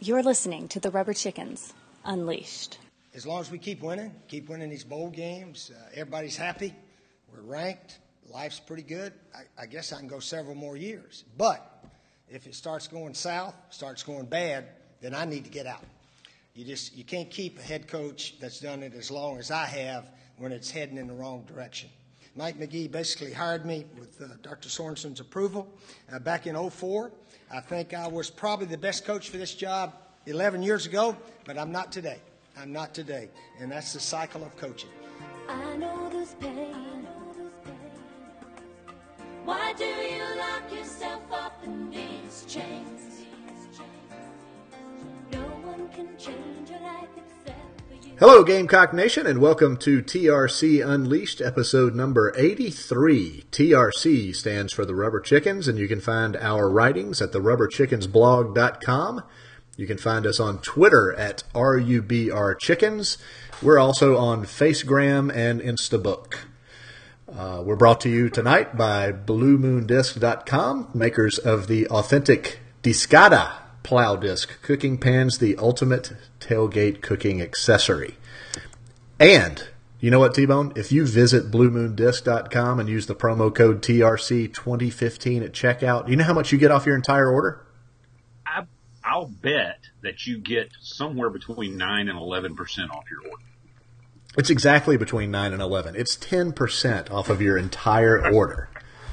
You're listening to the Rubber Chickens Unleashed. As long as we keep winning these bowl games, everybody's happy, we're ranked, life's pretty good, I guess I can go several more years. But if it starts going south, starts going bad, then I need to get out. You can't keep a head coach that's done it as long as I have when it's heading in the wrong direction. Mike McGee basically hired me with Dr. Sorensen's approval back in 2004. I think I was probably the best coach for this job 11 years ago, but I'm not today. I'm not today. And that's the cycle of coaching. I know this pain. Why do you lock yourself up in these chains? No one can change your life except for you. Hello, Gamecock Nation, and welcome to TRC Unleashed, episode number 83. TRC stands for the Rubber Chickens, and you can find our writings at therubberchickensblog.com. You can find us on Twitter at RUBRChickens. We're also on Facegram and Instabook. We're brought to you tonight by BlueMoonDisc.com, makers of the authentic Discada plow disc cooking pans, the ultimate tailgate cooking accessory. And you know what, T-Bone? If you visit BlueMoonDisc.com and use the promo code TRC2015 at checkout, do you know how much you get off your entire order? I'll bet that you get somewhere between 9 and 11% off your order. It's exactly between 9 and 11. It's 10% off of your entire order.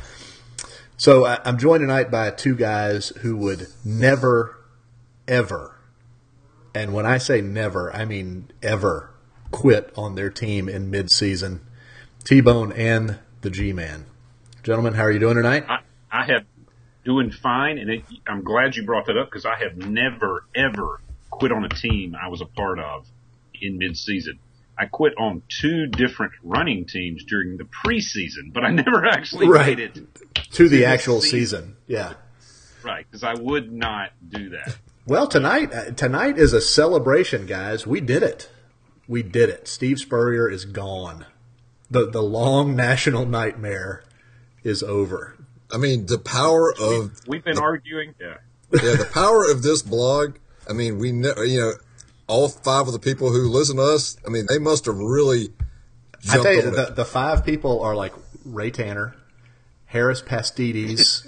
So I'm joined tonight by two guys who would never, ever, and when I say never, I mean ever, quit on their team in midseason. T-Bone and the G-Man. Gentlemen, how are you doing tonight? I have doing fine, and I'm glad you brought that up because I have never, ever quit on a team I was a part of in midseason. I quit on 2 different running teams during the preseason, but I never actually made it to the actual season. Yeah. Right, because I would not do that. Well, tonight is a celebration, guys. We did it. We did it. Steve Spurrier is gone. The long national nightmare is over. I mean, the power of... We've been arguing. Yeah. Yeah, the power of this blog, I mean, we know, all 5 of the people who listen to us, I mean, they must have really jumped I tell you, on it. The 5 people are like Ray Tanner, Harris Pastides,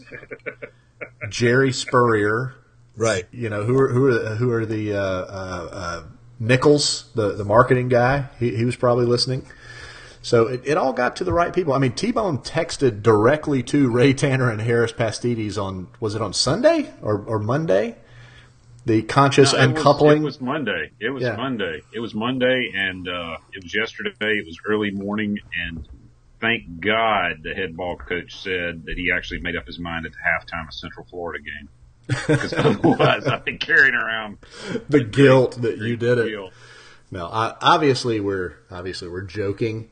Jerry Spurrier. Right. Who are the Nichols, the marketing guy? He was probably listening. So it all got to the right people. I mean, T-Bone texted directly to Ray Tanner and Harris Pastides was it on Sunday or Monday? The conscious uncoupling. It was Monday. It was Monday. It was Monday, and it was yesterday. It was early morning, and thank God the head ball coach said that he actually made up his mind at the halftime of Central Florida game. Because otherwise, I've been carrying around the guilt that you did it. Guilt. No, obviously we're joking.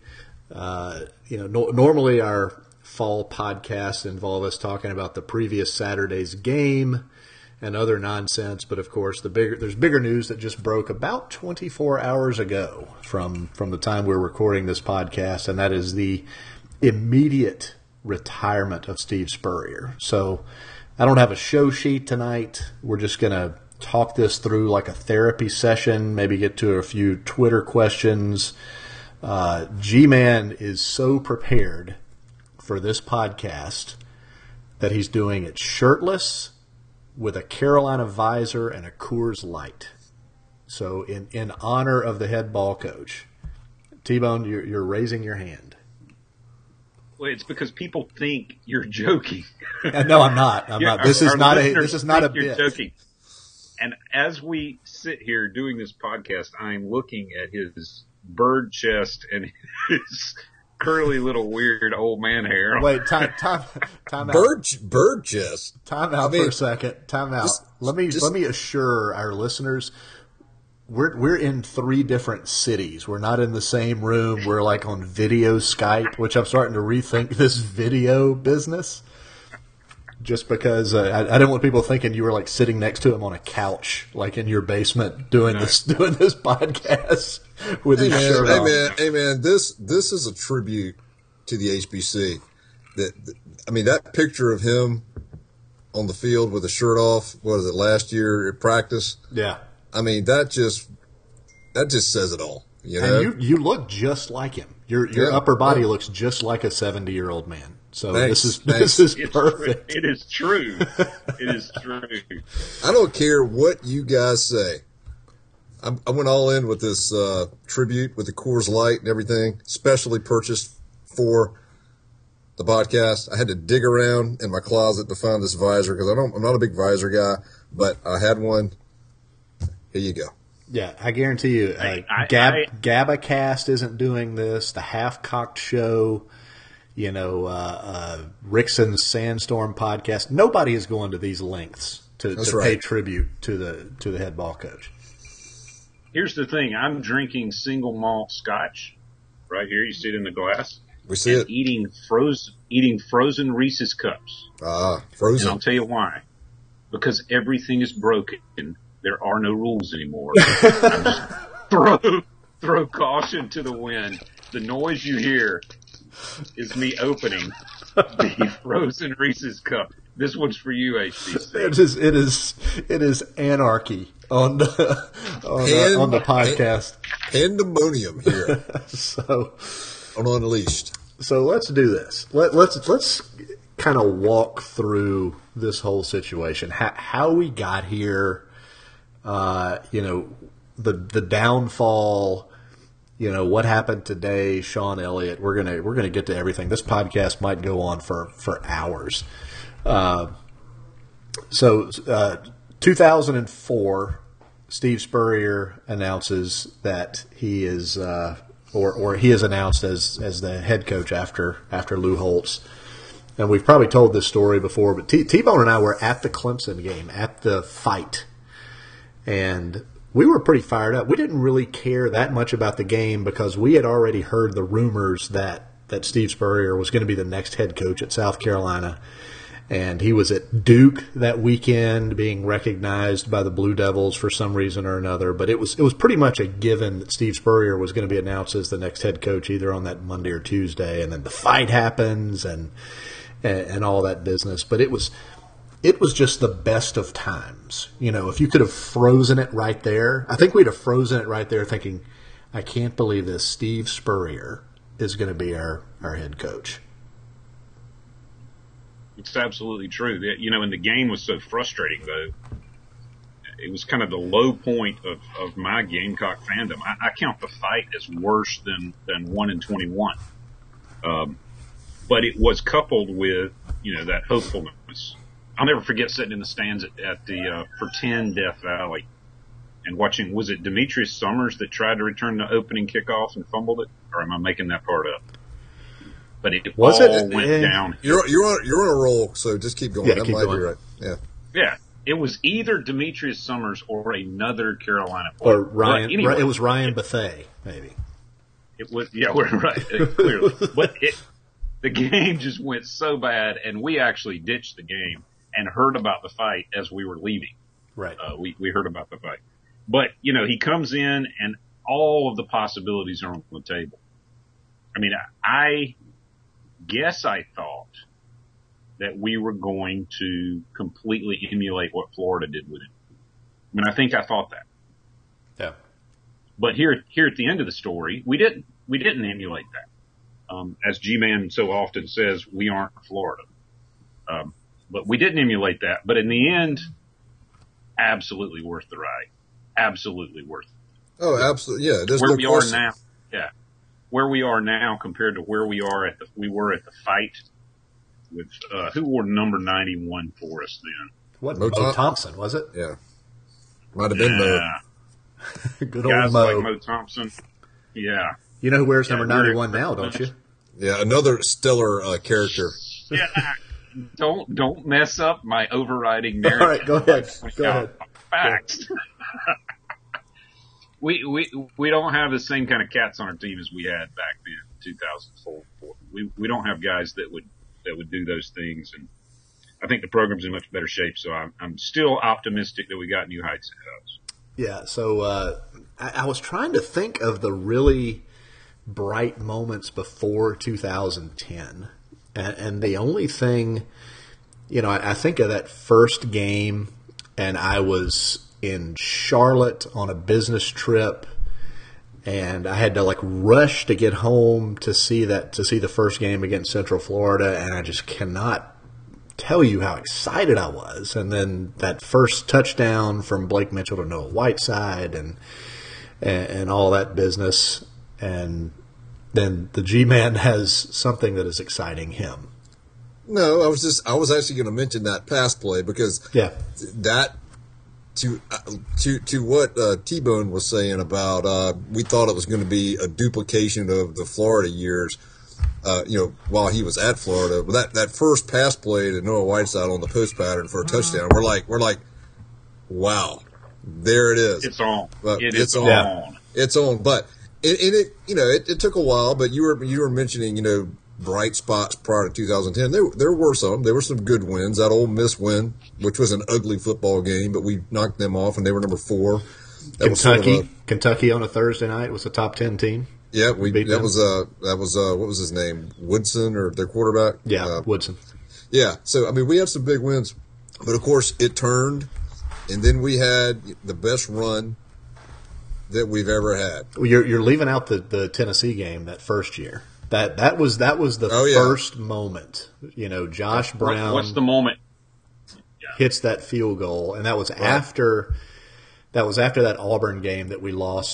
Normally our fall podcasts involve us talking about the previous Saturday's game and other nonsense, but of course there's bigger news that just broke about 24 hours ago from the time we're recording this podcast, and that is the immediate retirement of Steve Spurrier. So I don't have a show sheet tonight. We're just going to talk this through like a therapy session, maybe get to a few Twitter questions. G-Man is so prepared for this podcast that he's doing it shirtless with a Carolina visor and a Coors Light. So in honor of the head ball coach. T-Bone, you're raising your hand. Well, it's because people think you're joking. No, I'm not. I'm not. This is not a bit. Joking. And as we sit here doing this podcast, I'm looking at his bird chest and his curly little weird old man hair. Wait, time out. Bird chest. Time out for a second. Time out. Let me assure our listeners, we're in 3 different cities. We're not in the same room. We're like on video Skype, which I'm starting to rethink this video business. Just because I didn't want people thinking you were like sitting next to him on a couch, like in your basement, doing this podcast with his shirt off. Hey man, this is a tribute to the HBC. That picture of him on the field with a shirt off. What was it, last year at practice? Yeah. I mean, that just says it all. You know? And you look just like him. Your upper body looks just like a 70-year-old man. So Thanks. this is It's perfect. It is true. It is true. I don't care what you guys say. I went all in with this tribute with the Coors Light and everything, specially purchased for the podcast. I had to dig around in my closet to find this visor because I'm not a big visor guy, but I had one. Here you go. Yeah, I guarantee you, GabaCast isn't doing this. The Half Cocked Show, Rickson's Sandstorm podcast. Nobody is going to these lengths to pay tribute to the head ball coach. Here's the thing. I'm drinking single malt scotch right here. You see it in the glass. We see it. Eating frozen Reese's cups. Frozen. And I'll tell you why. Because everything is broken. There are no rules anymore. I'm just throw caution to the wind. The noise you hear is me opening the frozen Reese's cup. This one's for you, HBC. It is anarchy on the podcast. Pandemonium here So on Unleashed. So let's do this. Let's kind of walk through this whole situation. How we got here. The downfall, what happened today, Sean Elliott. We're gonna get to everything. This podcast might go on for hours. 2004, Steve Spurrier announces that he is, or he is announced as the head coach after Lou Holtz. And we've probably told this story before, but T-Bone and I were at the Clemson game, at the fight. And we were pretty fired up. We didn't really care that much about the game because we had already heard the rumors that Steve Spurrier was going to be the next head coach at South Carolina. And he was at Duke that weekend being recognized by the Blue Devils for some reason or another. But it was pretty much a given that Steve Spurrier was going to be announced as the next head coach either on that Monday or Tuesday. And then the fight happens and all that business. But it was just the best of times. If you could have frozen it right there, I think we'd have frozen it right there thinking, I can't believe this. Steve Spurrier is going to be our head coach. It's absolutely true. And the game was so frustrating, though. It was kind of the low point of my Gamecock fandom. I count the fight as worse than 1-21. But it was coupled with, that hopefulness. I'll never forget sitting in the stands at the pretend Death Valley and watching, was it Demetrius Summers that tried to return the opening kickoff and fumbled it? Or am I making that part up? But it went down. You're on a roll, so just keep going. Yeah, that keep might going. be right. Yeah. Yeah. It was either Demetrius Summers or another Carolina player. Or Ryan. But anyway, it was Ryan Bethea, maybe. It was, yeah, we're right, clearly. But the game just went so bad, and we actually ditched the game and heard about the fight as we were leaving. Right. We heard about the fight. But, he comes in, and all of the possibilities are on the table. I mean, I guess I thought that we were going to completely emulate what Florida did with it. I mean, I think I thought that. Yeah. But here at the end of the story, we didn't emulate that. As G-Man so often says, we aren't Florida. But we didn't emulate that. But in the end, absolutely worth the ride. Absolutely worth it. Oh, absolutely. Yeah. There's where no we question. are now. Yeah. Where we are now compared to where we were at the fight with, who wore number 91 for us then? What, Mo Thompson, was it? Yeah. Might have been Mo. Good old Guys Mo. like Mo Thompson. Yeah. You know who wears number 91 now, don't you? Yeah, another stellar character. Yeah. Don't mess up my overriding narrative. All right, go ahead. Go ahead. Facts. We don't have the same kind of cats on our team as we had back then, 2004. We don't have guys that would do those things, and I think the program's in much better shape. So I'm still optimistic that we got new heights ahead of us. Yeah. So I was trying to think of the really bright moments before 2010, and the only thing I think of that first game, and I was in Charlotte on a business trip, and I had to like rush to get home to see the first game against Central Florida, and I just cannot tell you how excited I was. And then that first touchdown from Blake Mitchell to Noah Whiteside and all that business, and then the G-Man has something that is exciting him. No, I was actually going to mention that pass play because that to what T-Bone was saying about we thought it was going to be a duplication of the Florida years, while he was at Florida. But that first pass play to Noah Whiteside on the post pattern for a touchdown, we're like, wow, there it is. It's on. It's on. Yeah. It's on. But it took a while. But you were mentioning bright spots prior to 2010. There were some. There were some good wins. That Ole Miss win, which was an ugly football game, but we knocked them off, and they were number 4. Kentucky on a Thursday night was a top 10 team. Yeah, we beat that them. was what was his name? Woodson, or their quarterback? Yeah, Woodson. Yeah. So I mean, we had some big wins, but of course it turned, and then we had the best run that we've ever had. Well, you're leaving out the Tennessee game that first year. That was the first moment. Josh Brown. What's the moment? Hits that field goal, and that was after that Auburn game that we lost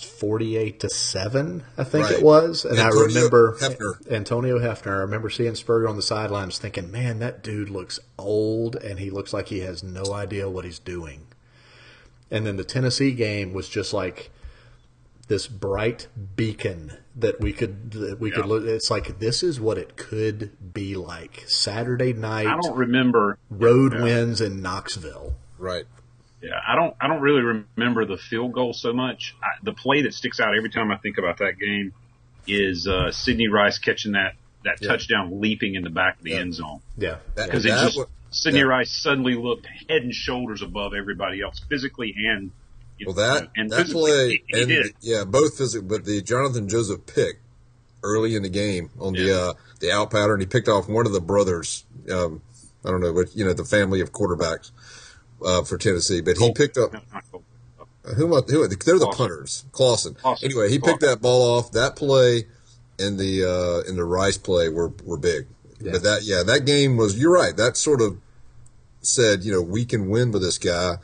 48-7, I think it was. And I remember Antonio Hefner. I remember seeing Spurrier on the sidelines thinking, man, that dude looks old and he looks like he has no idea what he's doing. And then the Tennessee game was just like this bright beacon that we could look. It's like, this is what it could be like. Saturday night. I don't remember road wins in Knoxville. Right. Yeah, I don't really remember the field goal so much. The play that sticks out every time I think about that game is Sidney Rice catching that touchdown, leaping in the back of the end zone. Yeah, because Sidney Rice suddenly looked head and shoulders above everybody else, physically and that play, both physically. But the Jonathan Joseph pick early in the game on the out pattern, he picked off one of the brothers. I don't know, but the family of quarterbacks. For Tennessee, but he picked up who? They're the punters, Clausen. Anyway, he picked that ball off. That play and the Rice play were big. Yeah. But that game was. You're right. That sort of said, we can win with this guy.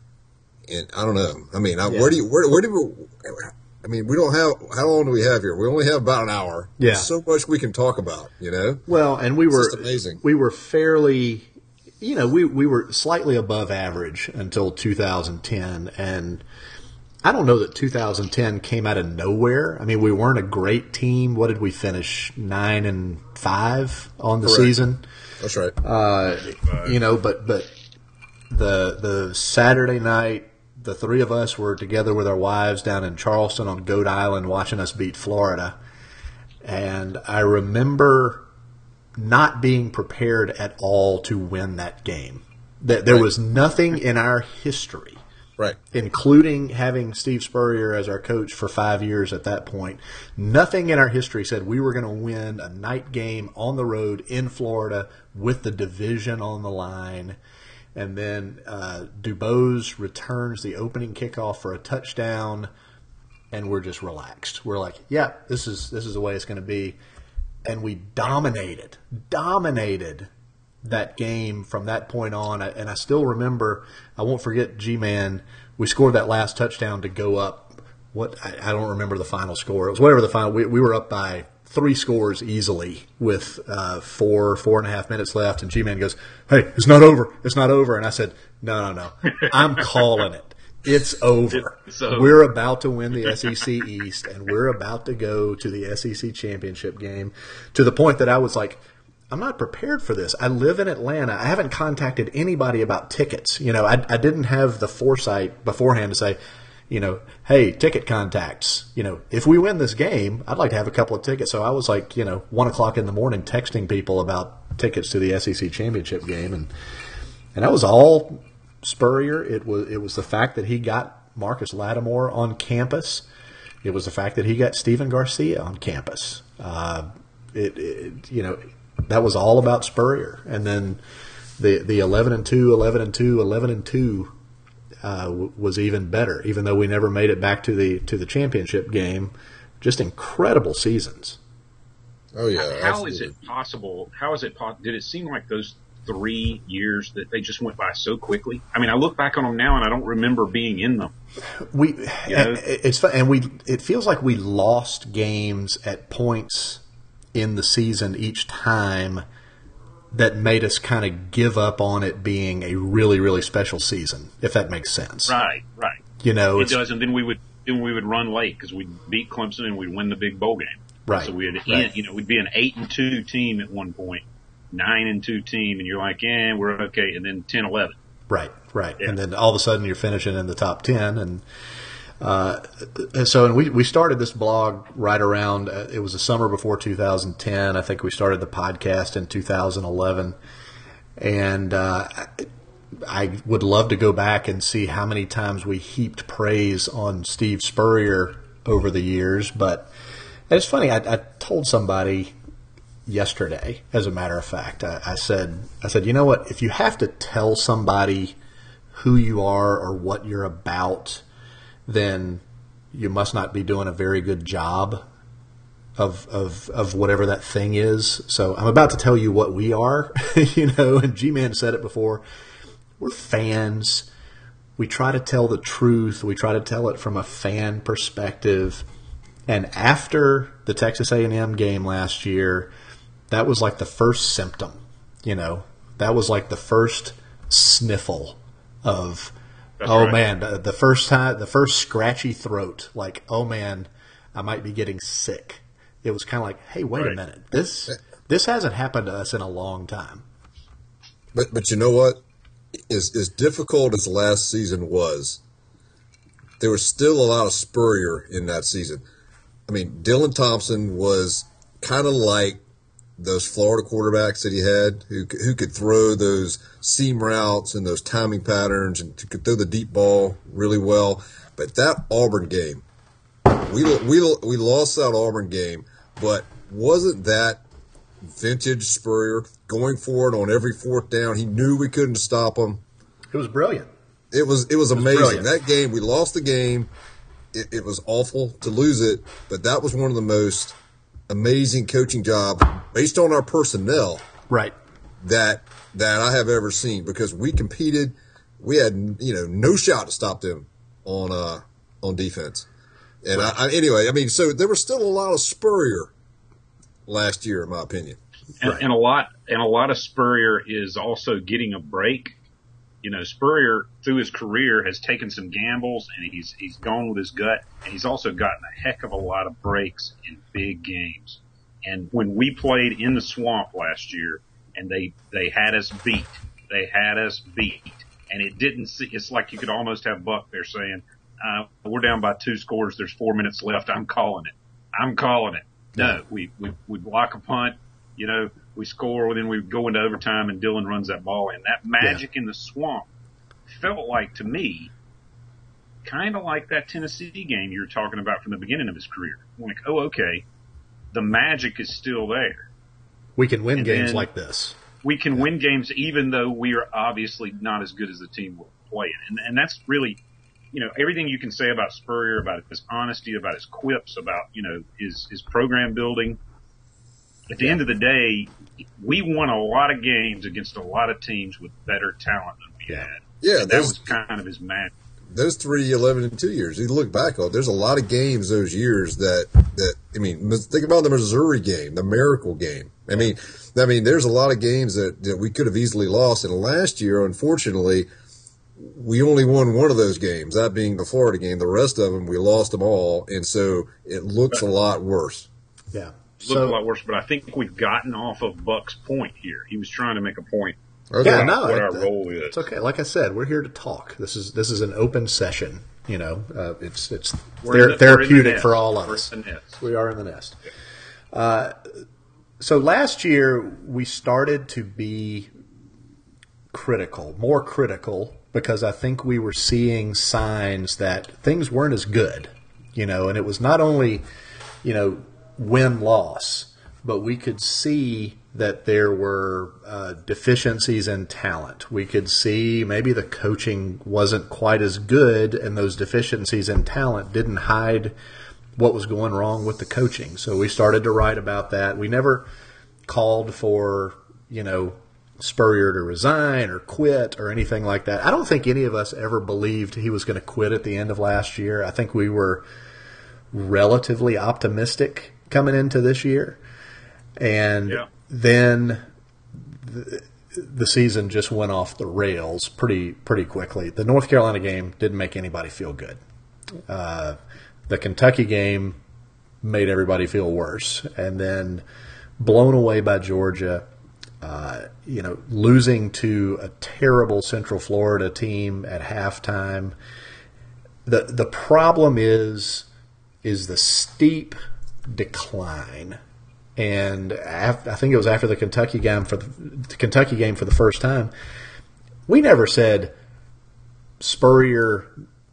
And I don't know. I mean, where do we? I mean, we don't have. How long do we have here? We only have about an hour. Yeah. There's so much we can talk about. Well, and we were just amazing. We were fairly. We were slightly above average until 2010, and I don't know that 2010 came out of nowhere. I mean, we weren't a great team. What did we finish? 9-5 on the season. That's right. But the Saturday night, the three of us were together with our wives down in Charleston on Goat Island watching us beat Florida, and I remember not being prepared at all to win that game. There was nothing in our history, including having Steve Spurrier as our coach for 5 years at that point, nothing in our history said we were going to win a night game on the road in Florida with the division on the line. And then Dubose returns the opening kickoff for a touchdown, and we're just relaxed. We're like, yeah, this is the way it's going to be. And we dominated that game from that point on. And I still remember, I won't forget G-Man, we scored that last touchdown to go up. I don't remember the final score. It was whatever the final, we were up by 3 scores easily with 4.5 minutes left. And G-Man goes, hey, it's not over. And I said, no, I'm calling it. It's over. We're about to win the SEC East, and we're about to go to the SEC championship game, to the point that I was like, I'm not prepared for this. I live in Atlanta. I haven't contacted anybody about tickets. I didn't have the foresight beforehand to say, hey, ticket contacts. If we win this game, I'd like to have a couple of tickets. So I was like, 1 o'clock in the morning texting people about tickets to the SEC championship game, and that was all Spurrier. It was the fact that he got Marcus Lattimore on campus. It was the fact that he got Stephen Garcia on campus. That was all about Spurrier. And then the 11-2, 11-2, 11-2 was even better, even though we never made it back to the championship game. Just incredible seasons. Oh yeah. How is it possible? Did it seem like those 3 years that they just went by so quickly? I mean, I look back on them now and I don't remember being in them. It's fun, and it feels like we lost games at points in the season each time that made us kind of give up on it being a really, really special season, if that makes sense. Right. You know, it does, and then we would run late because we'd beat Clemson and we'd win the big bowl game. Right. So we'd be an 8-2 team at one point, 9-2 team, and you're like, we're okay, and then 10-11. Right. Yeah. And then all of a sudden you're finishing in the top 10. And we started this blog right around, it was the summer before 2010. I think we started the podcast in 2011. And I would love to go back and see how many times we heaped praise on Steve Spurrier over the years. But it's funny, I told somebody yesterday, as a matter of fact, I said, you know what, if you have to tell somebody who you are or what you're about, then you must not be doing a very good job of whatever that thing is. So I'm about to tell you what we are, and G-Man said it before. We're fans. We try to tell the truth. We try to tell it from a fan perspective. And after the Texas A&M game last year, that was like the first symptom, that was like the first sniffle of, That's oh right. man, the first scratchy throat, like, oh man, I might be getting sick. It was kind of like, hey, wait a minute, this hasn't happened to us in a long time. But you know what? As difficult as last season was, there was still a lot of Spurrier in that season. I mean, Dylan Thompson was kind of like those Florida quarterbacks that he had who could throw those seam routes and those timing patterns and could throw the deep ball really well. But that Auburn game, we lost that Auburn game, but wasn't that vintage Spurrier going for it on every fourth down? He knew we couldn't stop him. It was brilliant. It was amazing. Brilliant. That game, we lost the game. It was awful to lose it, but that was one of the most amazing coaching jobs based on our personnel, Right. that I have ever seen, because we competed. We had no shot to stop them on defense. And right. So there was still a lot of Spurrier last year, in my opinion. And a lot of Spurrier is also getting a break. Spurrier through his career has taken some gambles and he's gone with his gut, and he's also gotten a heck of a lot of breaks in big games. And when we played in the swamp last year and they had us beat, and it didn't see, it's like you could almost have Buck there saying, we're down by 2 scores. There's 4 minutes left. I'm calling it. No, we block a punt, we score, then we go into overtime and Dylan runs that ball in. That magic in the swamp felt like, to me, kind of like that Tennessee game you were talking about from the beginning of his career. I'm like, oh, okay, the magic is still there. We can win games like this. We can win games even though we are obviously not as good as the team we're playing. And that's really, everything you can say about Spurrier, about his honesty, about his quips, about, his program building. At the end of the day, we won a lot of games against a lot of teams with better talent than we had. Yeah, that was kind of his magic. Those 3 11-2 years, you look back on, there's a lot of games those years that think about the Missouri game, the Miracle game. I mean, there's a lot of games that we could have easily lost. And last year, unfortunately, we only won one of those games, that being the Florida game. The rest of them, we lost them all. And so it looks a lot worse. Yeah. Looked a lot worse, but I think we've gotten off of Buck's point here. He was trying to make a point. Okay. Yeah, no, what our role is. It's okay. Like I said, we're here to talk. This is an open session. It's therapeutic for all of us. We are in the nest. So last year we started to be more critical, because I think we were seeing signs that things weren't as good. And it was not only, win-loss, but we could see that there were deficiencies in talent. We could see maybe the coaching wasn't quite as good, and those deficiencies in talent didn't hide what was going wrong with the coaching. So we started to write about that. We never called for, Spurrier to resign or quit or anything like that. I don't think any of us ever believed he was going to quit at the end of last year. I think we were relatively optimistic coming into this year. And then the season just went off the rails pretty quickly. The North Carolina game didn't make anybody feel good. The Kentucky game made everybody feel worse. And then blown away by Georgia, losing to a terrible Central Florida team at halftime. The problem is the steep decline. And I think it was after the Kentucky game for the first time, we never said Spurrier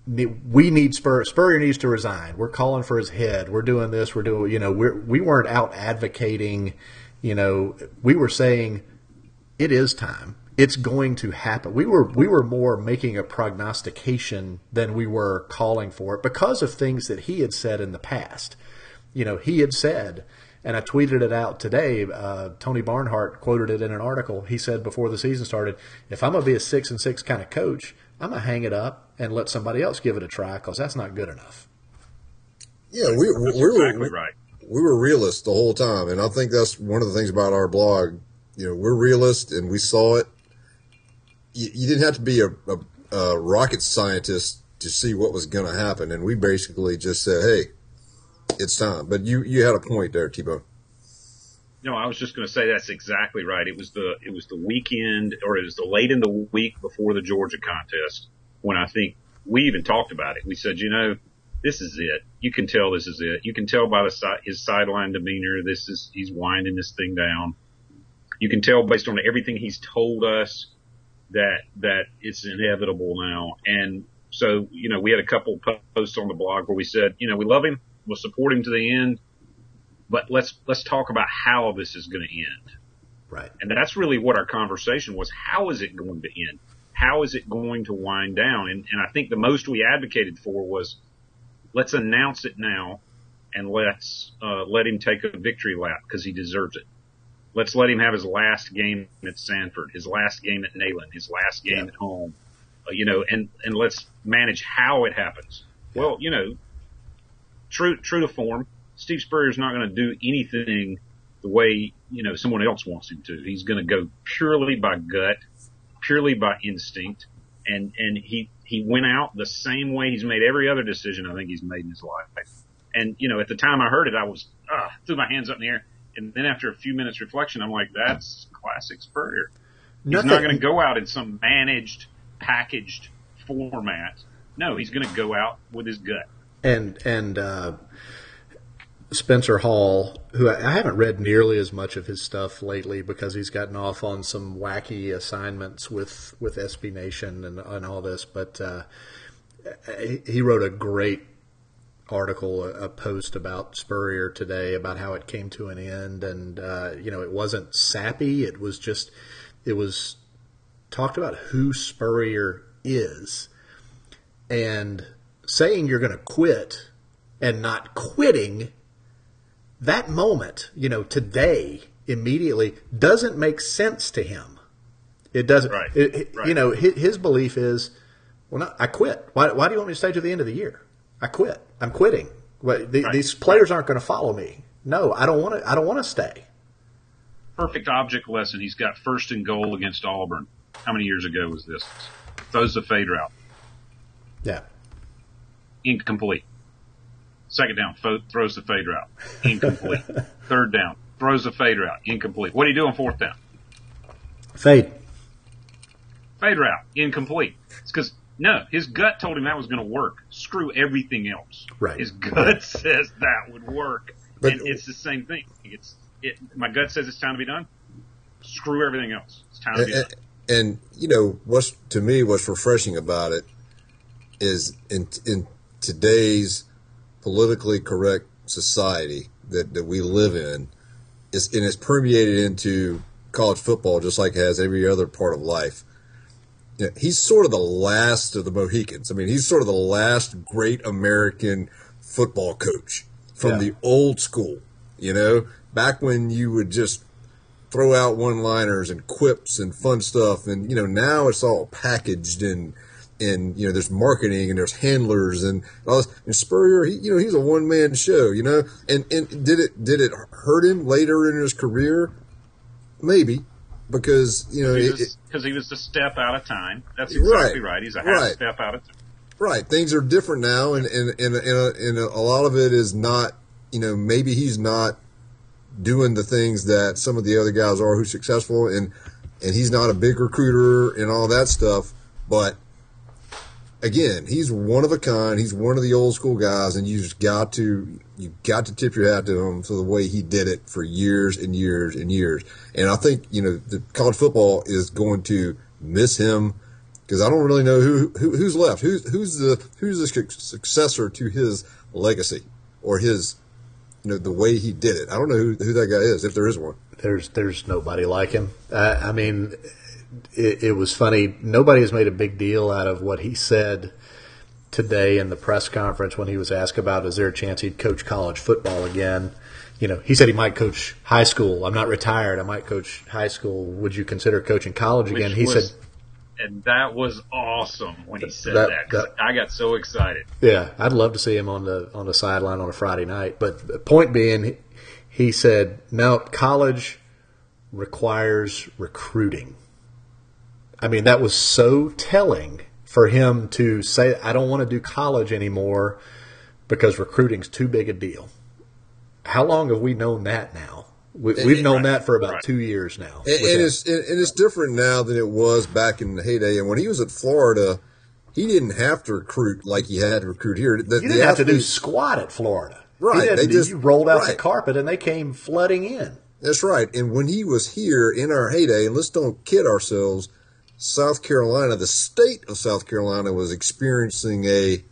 needs to resign. We're calling for his head. We're doing this. We weren't out advocating. We were saying it is time. It's going to happen. We were more making a prognostication than we were calling for it because of things that he had said in the past. He had said, and I tweeted it out today. Tony Barnhart quoted it in an article. He said before the season started, if I'm going to be a 6-6 kind of coach, I'm going to hang it up and let somebody else give it a try because that's not good enough. Yeah, we were exactly right. We were realists the whole time, and I think that's one of the things about our blog. We're realists, and we saw it. You didn't have to be a rocket scientist to see what was going to happen, and we basically just said, "Hey, it's time." But you had a point there, T-Bone. No, I was just going to say that's exactly right. It was the weekend, or it was the late in the week before the Georgia contest when I think we even talked about it. We said, this is it. You can tell this is it. You can tell by his sideline demeanor. He's winding this thing down. You can tell based on everything he's told us that it's inevitable now. And so, we had a couple posts on the blog where we said, we love him. We'll support him to the end. But let's talk about how this is going to end. Right. And that's really what our conversation was. How is it going to end? How is it going to wind down? And I think the most we advocated for was let's announce it now and let's let him take a victory lap because he deserves it. Let's let him have his last game at Sanford, his last game at Neyland, his last game at home, and let's manage how it happens. Yeah. Well, true to form, Steve Spurrier's not going to do anything the way, someone else wants him to. He's going to go purely by gut, purely by instinct. And he went out the same way he's made every other decision I think he's made in his life. And, at the time I heard it, I was, threw my hands up in the air. And then after a few minutes reflection, I'm like, that's classic Spurrier. He's not going to go out in some managed, packaged format. No, he's going to go out with his gut. And Spencer Hall, who I haven't read nearly as much of his stuff lately because he's gotten off on some wacky assignments with SB Nation and all this, but he wrote a great article, a post about Spurrier today about how it came to an end, and it wasn't sappy. It was talked about who Spurrier is, and saying you're going to quit and not quitting. That moment, today, immediately, doesn't make sense to him. It doesn't. Right. Right. His belief is, I quit. Why do you want me to stay to the end of the year? I quit. I'm quitting. These players aren't going to follow me. No, I don't want to stay. Perfect object lesson. He's got first and goal against Auburn. How many years ago was this? Throws the fade route. Yeah. Incomplete. Second down, throws the fade route. Incomplete. Third down, throws the fade route. Incomplete. What do you do on fourth down? Fade. Fade route. Incomplete. It's because, no, his gut told him that was going to work. Screw everything else. Right. His gut says that would work. But and it's the same thing. My gut says it's time to be done. Screw everything else. It's time to be done. And what's refreshing about it is in today's politically correct society that we live in, it's permeated into college football just like it has every other part of life. You know, he's sort of the last of the Mohicans. I mean, he's sort of the last great American football coach from the old school, you know, back when you would just throw out one-liners and quips and fun stuff. And, you know, now it's all packaged and you know, there's marketing and there's handlers and all this. And Spurrier, he's a one-man show, you know. And did it hurt him later in his career? Maybe, because, you know. Because he was a step out of time. That's exactly right. He's a half step out of time. Right. Things are different now, and a lot of it is not, you know, maybe he's not doing the things that some of the other guys are who's successful, and he's not a big recruiter and all that stuff. But again, he's one of a kind. He's one of the old school guys, and you got to tip your hat to him for the way he did it for years and years and years. And I think, you know, the college football is going to miss him, because I don't really know who's left. Who's the successor to his legacy or his, you know, the way he did it. I don't know who that guy is, if there is one. There's nobody like him. I mean, it was funny. Nobody has made a big deal out of what he said today in the press conference when he was asked about, is there a chance he'd coach college football again? You know, he said he might coach high school. I'm not retired. I might coach high school. Would you consider coaching college again? He said. And that was awesome when he said that, 'cause I got so excited. Yeah, I'd love to see him on the sideline on a Friday night. But the point being, he said, no, college requires recruiting. I mean, that was so telling for him to say, I don't want to do college anymore because recruiting's too big a deal. How long have we known that now? We've known that for about 2 years now. And it's different now than it was back in the heyday. And when he was at Florida, he didn't have to recruit like he had to recruit here. You didn't have to do squat at Florida. Right. You rolled out the carpet and they came flooding in. That's right. And when he was here in our heyday, and let's don't kid ourselves, South Carolina, the state of South Carolina was experiencing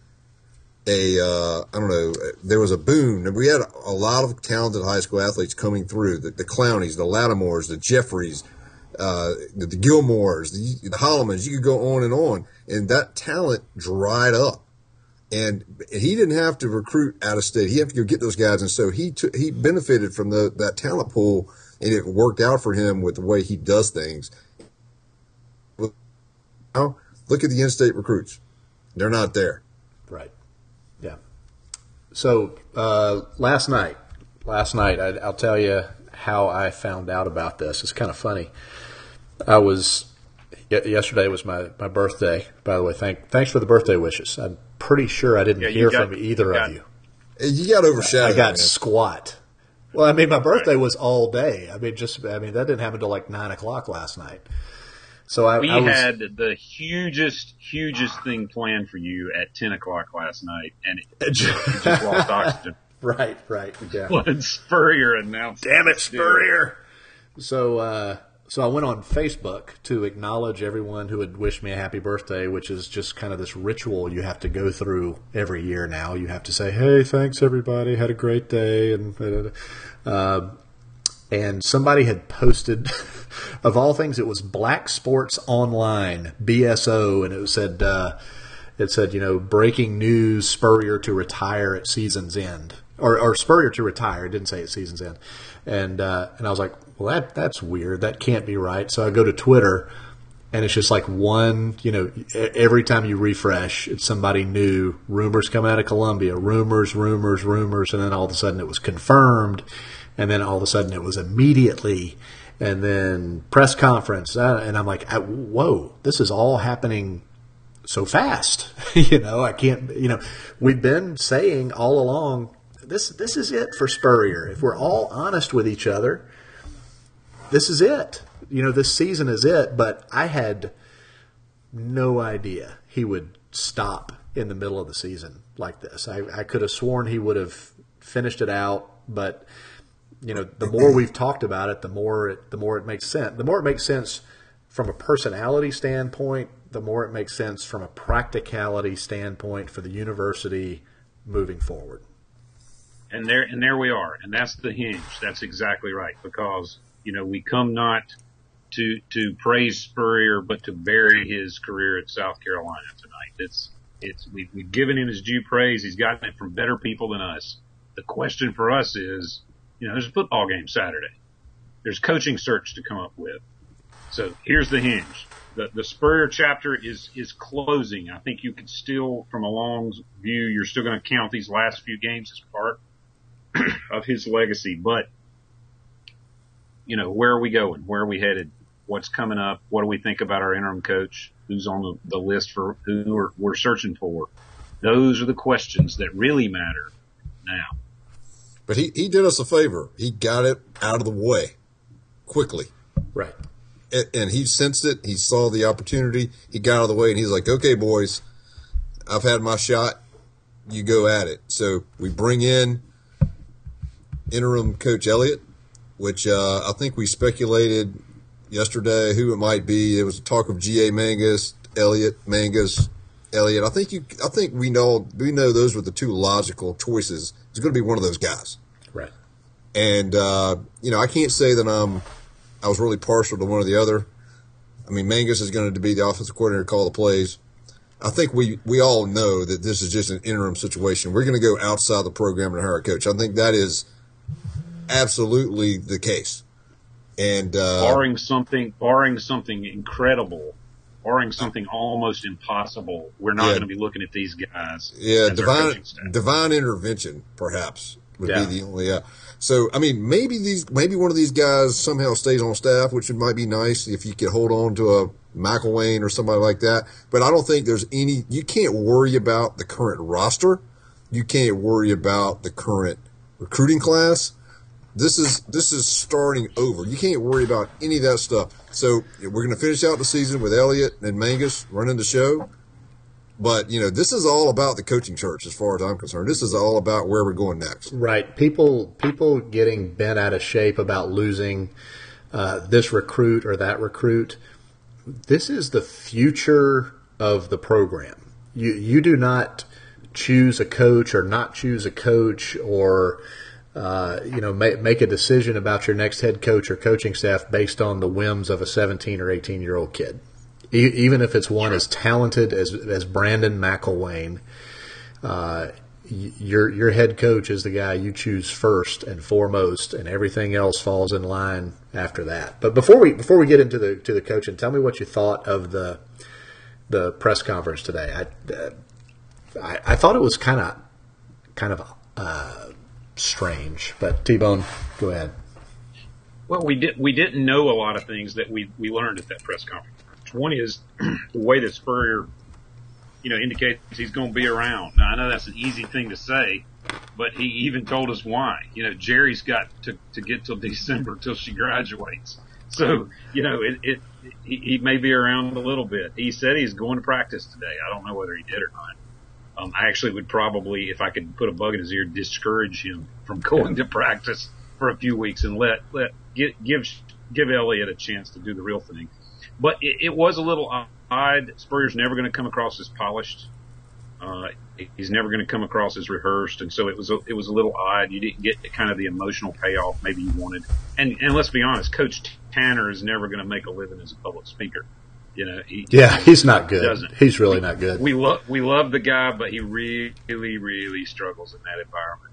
I don't know, there was a boom. And we had a lot of talented high school athletes coming through, the Clowneys, the Lattimores, the Jeffreys, the Gilmores, the Hollimans. You could go on. And that talent dried up. And he didn't have to recruit out of state. He had to go get those guys. And so he benefited from that talent pool, and it worked out for him with the way he does things. Now, look at the in-state recruits. They're not there. Right. Yeah. So last night, I'll tell you how I found out about this. It's kind of funny. Yesterday was my birthday, by the way. Thanks for the birthday wishes. I'm pretty sure I didn't hear from either of you. You got overshadowed. I got squat. Well, I mean, my birthday was all day. I mean, that didn't happen until like 9 o'clock last night. So we had the hugest thing planned for you at 10 o'clock last night, and it just lost oxygen. Right. Yeah. When Spurrier announced, damn it, Spurrier. So I went on Facebook to acknowledge everyone who had wished me a happy birthday, which is just kind of this ritual you have to go through every year now. You have to say, hey, thanks everybody, had a great day, and somebody had posted, of all things, it was Black Sports Online, BSO, and it said, you know, breaking news, Spurrier to retire at season's end. Or Spurrier to retire, it didn't say at season's end. And I was like, well, that's weird. That can't be right. So I go to Twitter, and it's just like one, you know, every time you refresh, it's somebody new. Rumors coming out of Columbia, rumors, and then all of a sudden it was confirmed. And then all of a sudden it was immediately, and then press conference. And I'm like, whoa, this is all happening so fast. You know, I can't, you know, we've been saying all along, this is it for Spurrier. If we're all honest with each other, this is it. You know, this season is it. But I had no idea he would stop in the middle of the season like this. I could have sworn he would have finished it out, but you know, the more we've talked about it, the more it makes sense. The more it makes sense from a personality standpoint, the more it makes sense from a practicality standpoint for the university moving forward. And there we are. And that's the hinge. That's exactly right. Because, we come not to praise Spurrier, but to bury his career at South Carolina tonight. We've given him his due praise. He's gotten it from better people than us. The question for us is, there's a football game Saturday. There's coaching search to come up with. So here's the hinge. The Spurrier chapter is closing. I think you could still, from a long view, you're still going to count these last few games as part of his legacy. But, where are we going? Where are we headed? What's coming up? What do we think about our interim coach? Who's on the list for who we're searching for? Those are the questions that really matter now. But he did us a favor. He got it out of the way quickly. Right. And he sensed it. He saw the opportunity. He got out of the way, and he's like, okay, boys, I've had my shot. You go at it. So we bring in interim coach Elliott, which I think we speculated yesterday who it might be. There was talk of G.A. Mangus, Elliott. I think we know those were the two logical choices. It's going to be one of those guys. Right. And, I can't say that I was really partial to one or the other. I mean, Mangus is going to be the offensive coordinator, call the plays. I think we all know that this is just an interim situation. We're going to go outside the program and hire a coach. I think that is absolutely the case. And barring something incredible, barring something almost impossible, we're not going to be looking at these guys. Yeah, divine intervention perhaps would be the only. So I mean, maybe one of these guys somehow stays on staff, which might be nice if you could hold on to a McElwain or somebody like that. But I don't think there's any. You can't worry about the current roster. You can't worry about the current recruiting class. This is starting over. You can't worry about any of that stuff. So we're going to finish out the season with Elliott and Mangus running the show. But, this is all about the coaching search as far as I'm concerned. This is all about where we're going next. Right. People getting bent out of shape about losing this recruit or that recruit. This is the future of the program. You do not choose a coach or not choose a coach or make a decision about your next head coach or coaching staff based on the whims of a 17 or 18-year-old kid. Even if it's one as talented as Brandon McElwain, your head coach is the guy you choose first and foremost, and everything else falls in line after that. But before we get into the coaching, tell me what you thought of the press conference today. I thought it was kind of strange, but T-Bone, go ahead. Well, we didn't know a lot of things that we learned at that press conference. One is the way that Spurrier, indicates he's going to be around. Now, I know that's an easy thing to say, but he even told us why. Jerry's got to get till December till she graduates. So, he may be around a little bit. He said he's going to practice today. I don't know whether he did or not. I actually would probably, if I could put a bug in his ear, discourage him from going to practice for a few weeks and give Elliott a chance to do the real thing. But it was a little odd. Spurrier's never going to come across as polished. He's never going to come across as rehearsed, and so it was a little odd. You didn't get kind of the emotional payoff maybe you wanted. And let's be honest, Coach Tanner is never going to make a living as a public speaker. He's not good. Doesn't. He's really not good. We love the guy, but he really, really struggles in that environment.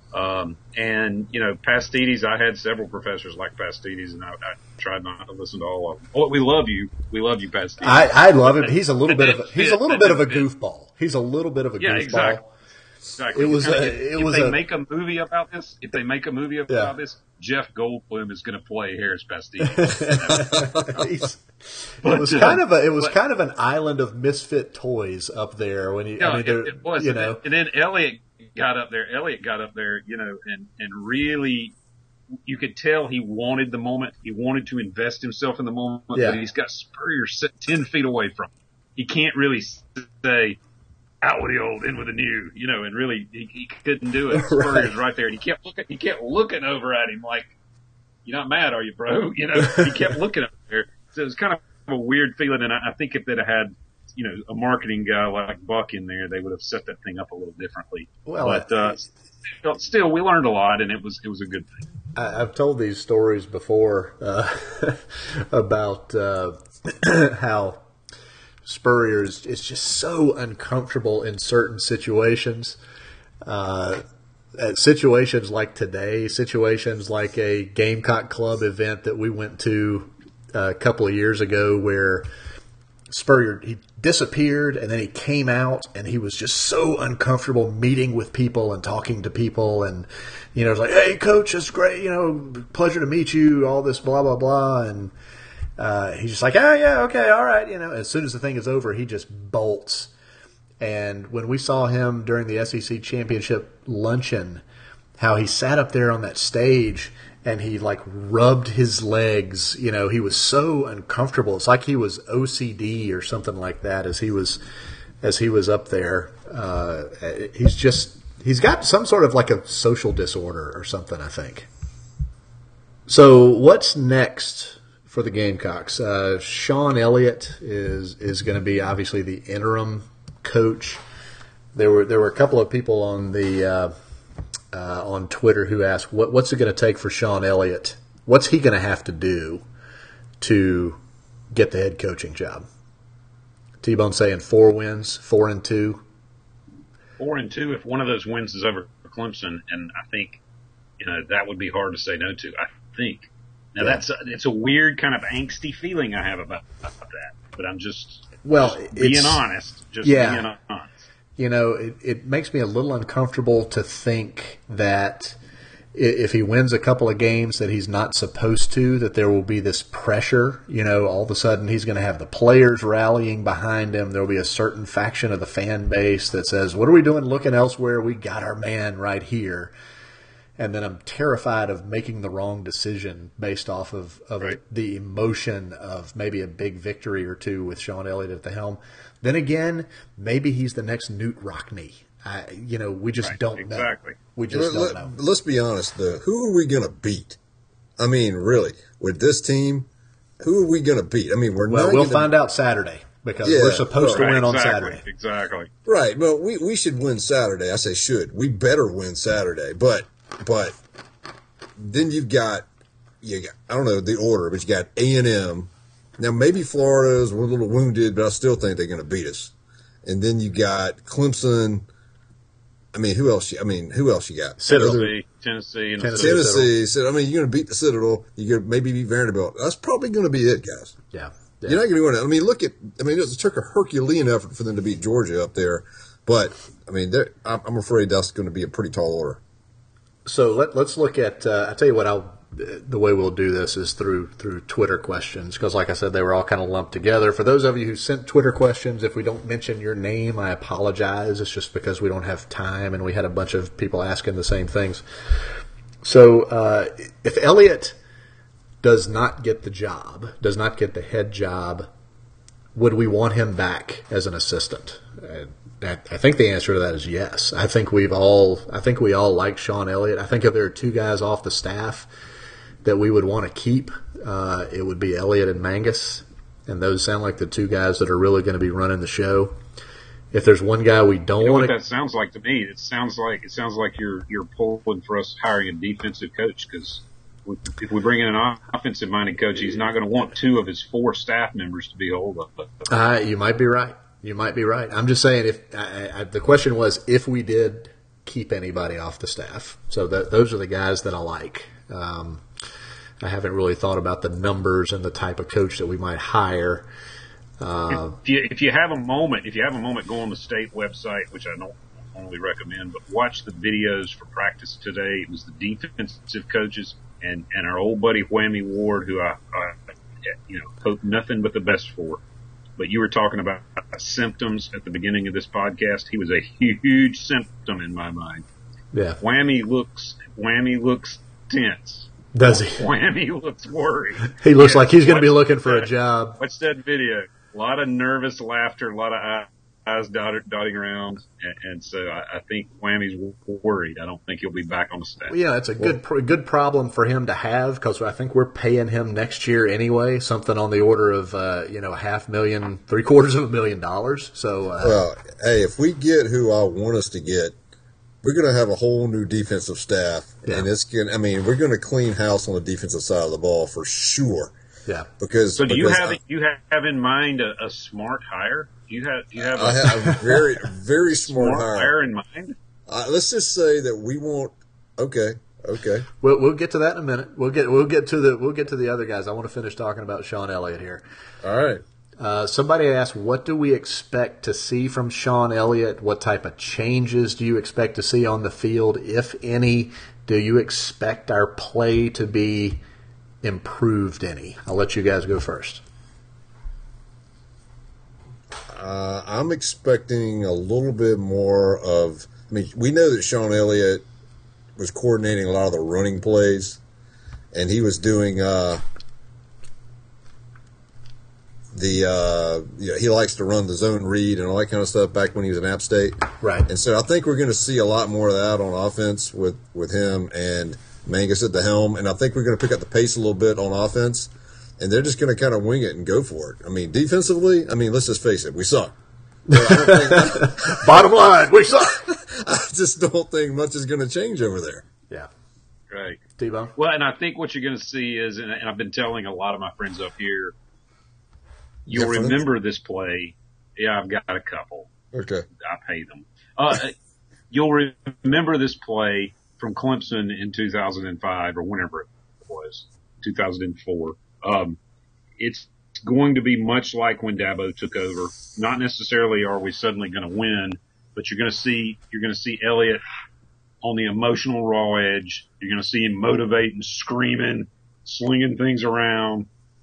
And Pastides, I had several professors like Pastides, and I tried not to listen to all of them. Oh, we love you, Pastides. I love him. He's a little bit of a goofball. He's a little bit of a goofball. Exactly. If they make a movie about this, Jeff Goldblum is going to play Harris Pastides. It was kind of an island of misfit toys up there when he. It was. And then Elliott got up there, and really, you could tell he wanted the moment. He wanted to invest himself in the moment, but he's got Spurrier 10 feet away from him. He can't really say, out with the old, in with the new, and really, he couldn't do it. Spurrier's right there, and he kept looking over at him like, you're not mad, are you, bro? He kept looking up there. So it was kind of a weird feeling, and I think if they'd have had, a marketing guy like Buck in there, they would have set that thing up a little differently. Well, but still, we learned a lot, and it was a good thing. I've told these stories before about how Spurrier is just so uncomfortable in certain situations. Situations like today, situations like a Gamecock Club event that we went to a couple of years ago where Spurrier, he disappeared and then he came out and he was just so uncomfortable meeting with people and talking to people and, it's like, hey, coach, it's great, pleasure to meet you, all this blah, blah, blah. And he's just like, oh, yeah, okay, all right. As soon as the thing is over, he just bolts. And when we saw him during the SEC championship luncheon, how he sat up there on that stage and he rubbed his legs, he was so uncomfortable. It's like he was OCD or something like that as he was up there. He's got some sort of a social disorder or something, I think. So what's next for the Gamecocks? Sean Elliott is going to be obviously the interim coach. There were a couple of people on the on Twitter who asked, what's it going to take for Sean Elliott? What's he going to have to do to get the head coaching job? T-Bone saying 4 wins, 4-2. 4-2. If one of those wins is over Clemson, and I think that would be hard to say no to. I think now it's a weird kind of angsty feeling I have about that, but I'm just being honest. Being honest. It makes me a little uncomfortable to think that if he wins a couple of games that he's not supposed to, that there will be this pressure. All of a sudden he's going to have the players rallying behind him. There will be a certain faction of the fan base that says, what are we doing looking elsewhere? We got our man right here. And then I'm terrified of making the wrong decision based off of right. the emotion of maybe a big victory or two with Sean Elliott at the helm. Then again, maybe he's the next Newt Rockne. We just don't exactly. know. We just don't know. Let's be honest, though. Who are we going to beat? I mean, really, with this team, who are we going to beat? I mean, we'll find out Saturday because we're supposed to win on Saturday. Exactly. Right, but we should win Saturday. I say should. We better win Saturday. But then you got I don't know the order, but you got A&M. Now, maybe Florida is a little wounded, but I still think they're going to beat us. And then you got Clemson. I mean, who else you got? Tennessee. So, I mean, you're going to beat the Citadel. You're going to maybe beat Vanderbilt. That's probably going to be it, guys. Yeah. You're not going to be winning. I mean, it took a Herculean effort for them to beat Georgia up there. But, I mean, I'm afraid that's going to be a pretty tall order. So let's look at I'll tell you what the way we'll do this is through Twitter questions because, like I said, they were all kind of lumped together. For those of you who sent Twitter questions, if we don't mention your name, I apologize. It's just because we don't have time and we had a bunch of people asking the same things. So if Elliott does not get the head job, would we want him back as an assistant? I think the answer to that is yes. I think we all like Sean Elliott. I think if there are two guys off the staff that we would want to keep, it would be Elliott and Mangus, and those sound like the two guys that are really going to be running the show. If there's one guy we don't want to, that sounds like to me. It sounds like you're pulling for us hiring a defensive coach because if we bring in an offensive-minded coach, he's not going to want 2 of his 4 staff members to be hold up. You might be right. I'm just saying the question was if we did keep anybody off the staff. So those are the guys that I like. I haven't really thought about the numbers and the type of coach that we might hire. If you have a moment, go on the state website, which I don't only recommend, but watch the videos for practice today. It was the defensive coaches and our old buddy Whammy Ward, who I hope nothing but the best for. But you were talking about symptoms at the beginning of this podcast. He was a huge symptom in my mind. Yeah. Whammy looks tense. Does he? Whammy looks worried. He looks like he's going to be looking for a job. Watch that video. A lot of nervous laughter, a lot of eyes dotting around. And so I think Whammy's worried. I don't think he'll be back on the staff. Well, yeah, it's a good problem for him to have because I think we're paying him next year anyway, something on the order of, $500,000, $750,000. So, well, hey, if we get who I want us to get, we're going to have a whole new defensive staff, and we're going to clean house on the defensive side of the ball for sure. Yeah. Because you have in mind a smart hire? I have a very very smart hire in mind. Let's just say that we won't. Okay. We'll get to that in a minute. We'll get to the other guys. I want to finish talking about Sean Elliott here. All right. Somebody asked, what do we expect to see from Sean Elliott? What type of changes do you expect to see on the field, if any? Do you expect our play to be improved any? I'll let you guys go first. I'm expecting a little bit more of. I mean, we know that Sean Elliott was coordinating a lot of the running plays, and he was doing he likes to run the zone read and all that kind of stuff back when he was in App State. Right. And so I think we're going to see a lot more of that on offense with him and Mangus at the helm. And I think we're going to pick up the pace a little bit on offense, and they're just going to kind of wing it and go for it. I mean, defensively, let's just face it, we suck. Bottom line, we suck. I just don't think much is going to change over there. Yeah. Right. T-Bone? Well, and I think what you're going to see is, and I've been telling a lot of my friends up here, you'll remember this play. Yeah, I've got a couple. Okay. I pay them. You'll remember this play from Clemson in 2005 or whenever it was, 2004. It's going to be much like when Dabo took over. Not necessarily are we suddenly going to win, but you're going to see Elliott on the emotional raw edge. You're going to see him motivating, screaming, slinging things around,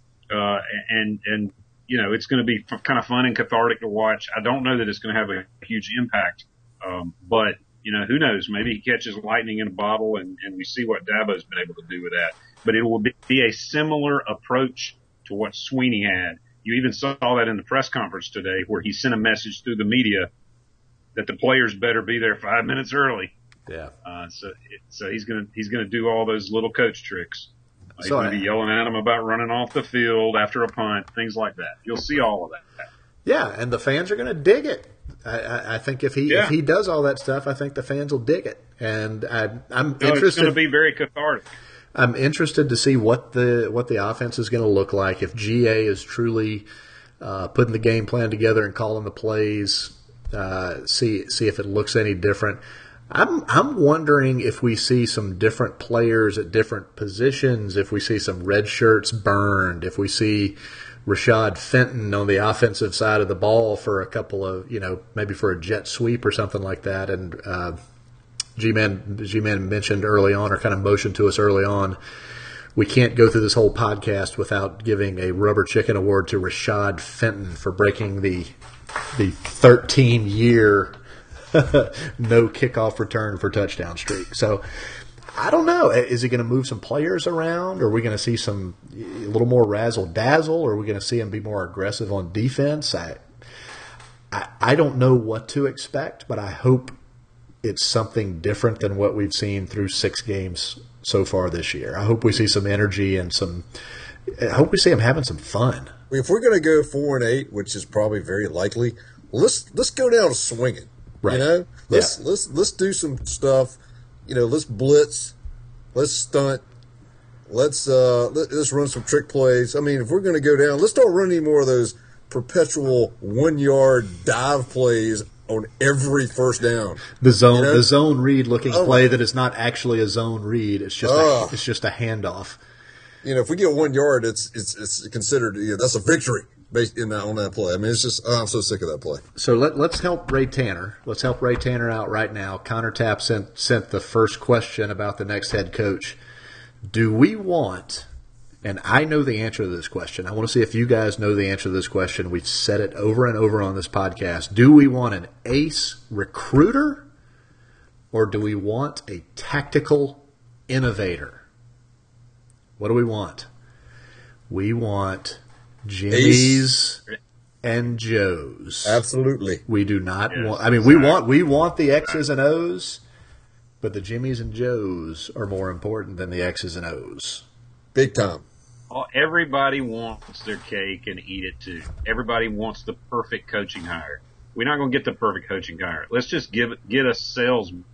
and it's going to be kind of fun and cathartic to watch. I don't know that it's going to have a huge impact, but who knows? Maybe he catches lightning in a bottle, and we see what Dabo's been able to do with that. But it will be a similar approach to what Sweeney had. You even saw that in the press conference today, where he sent a message through the media that the players better be there 5 minutes early. Yeah. So he's gonna do all those little coach tricks. He's So going to be yelling at him about running off the field after a punt, things like that. You'll see all of that. Yeah, and the fans are going to dig it. I think if he does all that stuff, I think the fans will dig it. And I'm interested. It's going to be very cathartic. I'm interested to see what the offense is going to look like if GA is truly putting the game plan together and calling the plays. See if it looks any different. I'm wondering if we see some different players at different positions, if we see some red shirts burned, if we see Rashad Fenton on the offensive side of the ball for a couple of, maybe for a jet sweep or something like that. And G-Man mentioned early on, or kind of motioned to us early on, we can't go through this whole podcast without giving a Rubber Chicken Award to Rashad Fenton for breaking the 13-year no kickoff return for touchdown streak. So I don't know. Is he going to move some players around? Or are we going to see a little more razzle dazzle? Or are we going to see him be more aggressive on defense? I don't know what to expect, but I hope it's something different than what we've seen through 6 games so far this year. I hope we see some energy and I hope we see him having some fun. If we're going to go 4-8, which is probably very likely, let's go down swinging. Right. Let's do some stuff. Let's blitz, let's stunt, let's run some trick plays. I mean, if we're going to go down, let's start running more of those perpetual 1-yard dive plays on every first down. The zone read looking play that is not actually a zone read. It's just a handoff. If we get 1 yard, it's considered that's a victory. Based on that play. I mean, it's just, I'm so sick of that play. So let's help Ray Tanner. Let's help Ray Tanner out right now. Connor Tapp sent the first question about the next head coach. Do we want, and I know the answer to this question. I want to see if you guys know the answer to this question. We've said it over and over on this podcast. Do we want an ace recruiter, or do we want a tactical innovator? What do we want? We want Jimmy's and Joe's. Absolutely. We do not want. We want the X's and O's, but the Jimmy's and Joe's are more important than the X's and O's. Big time. Well, everybody wants their cake and eat it too. Everybody wants the perfect coaching hire. We're not going to get the perfect coaching hire. Let's just get a salesman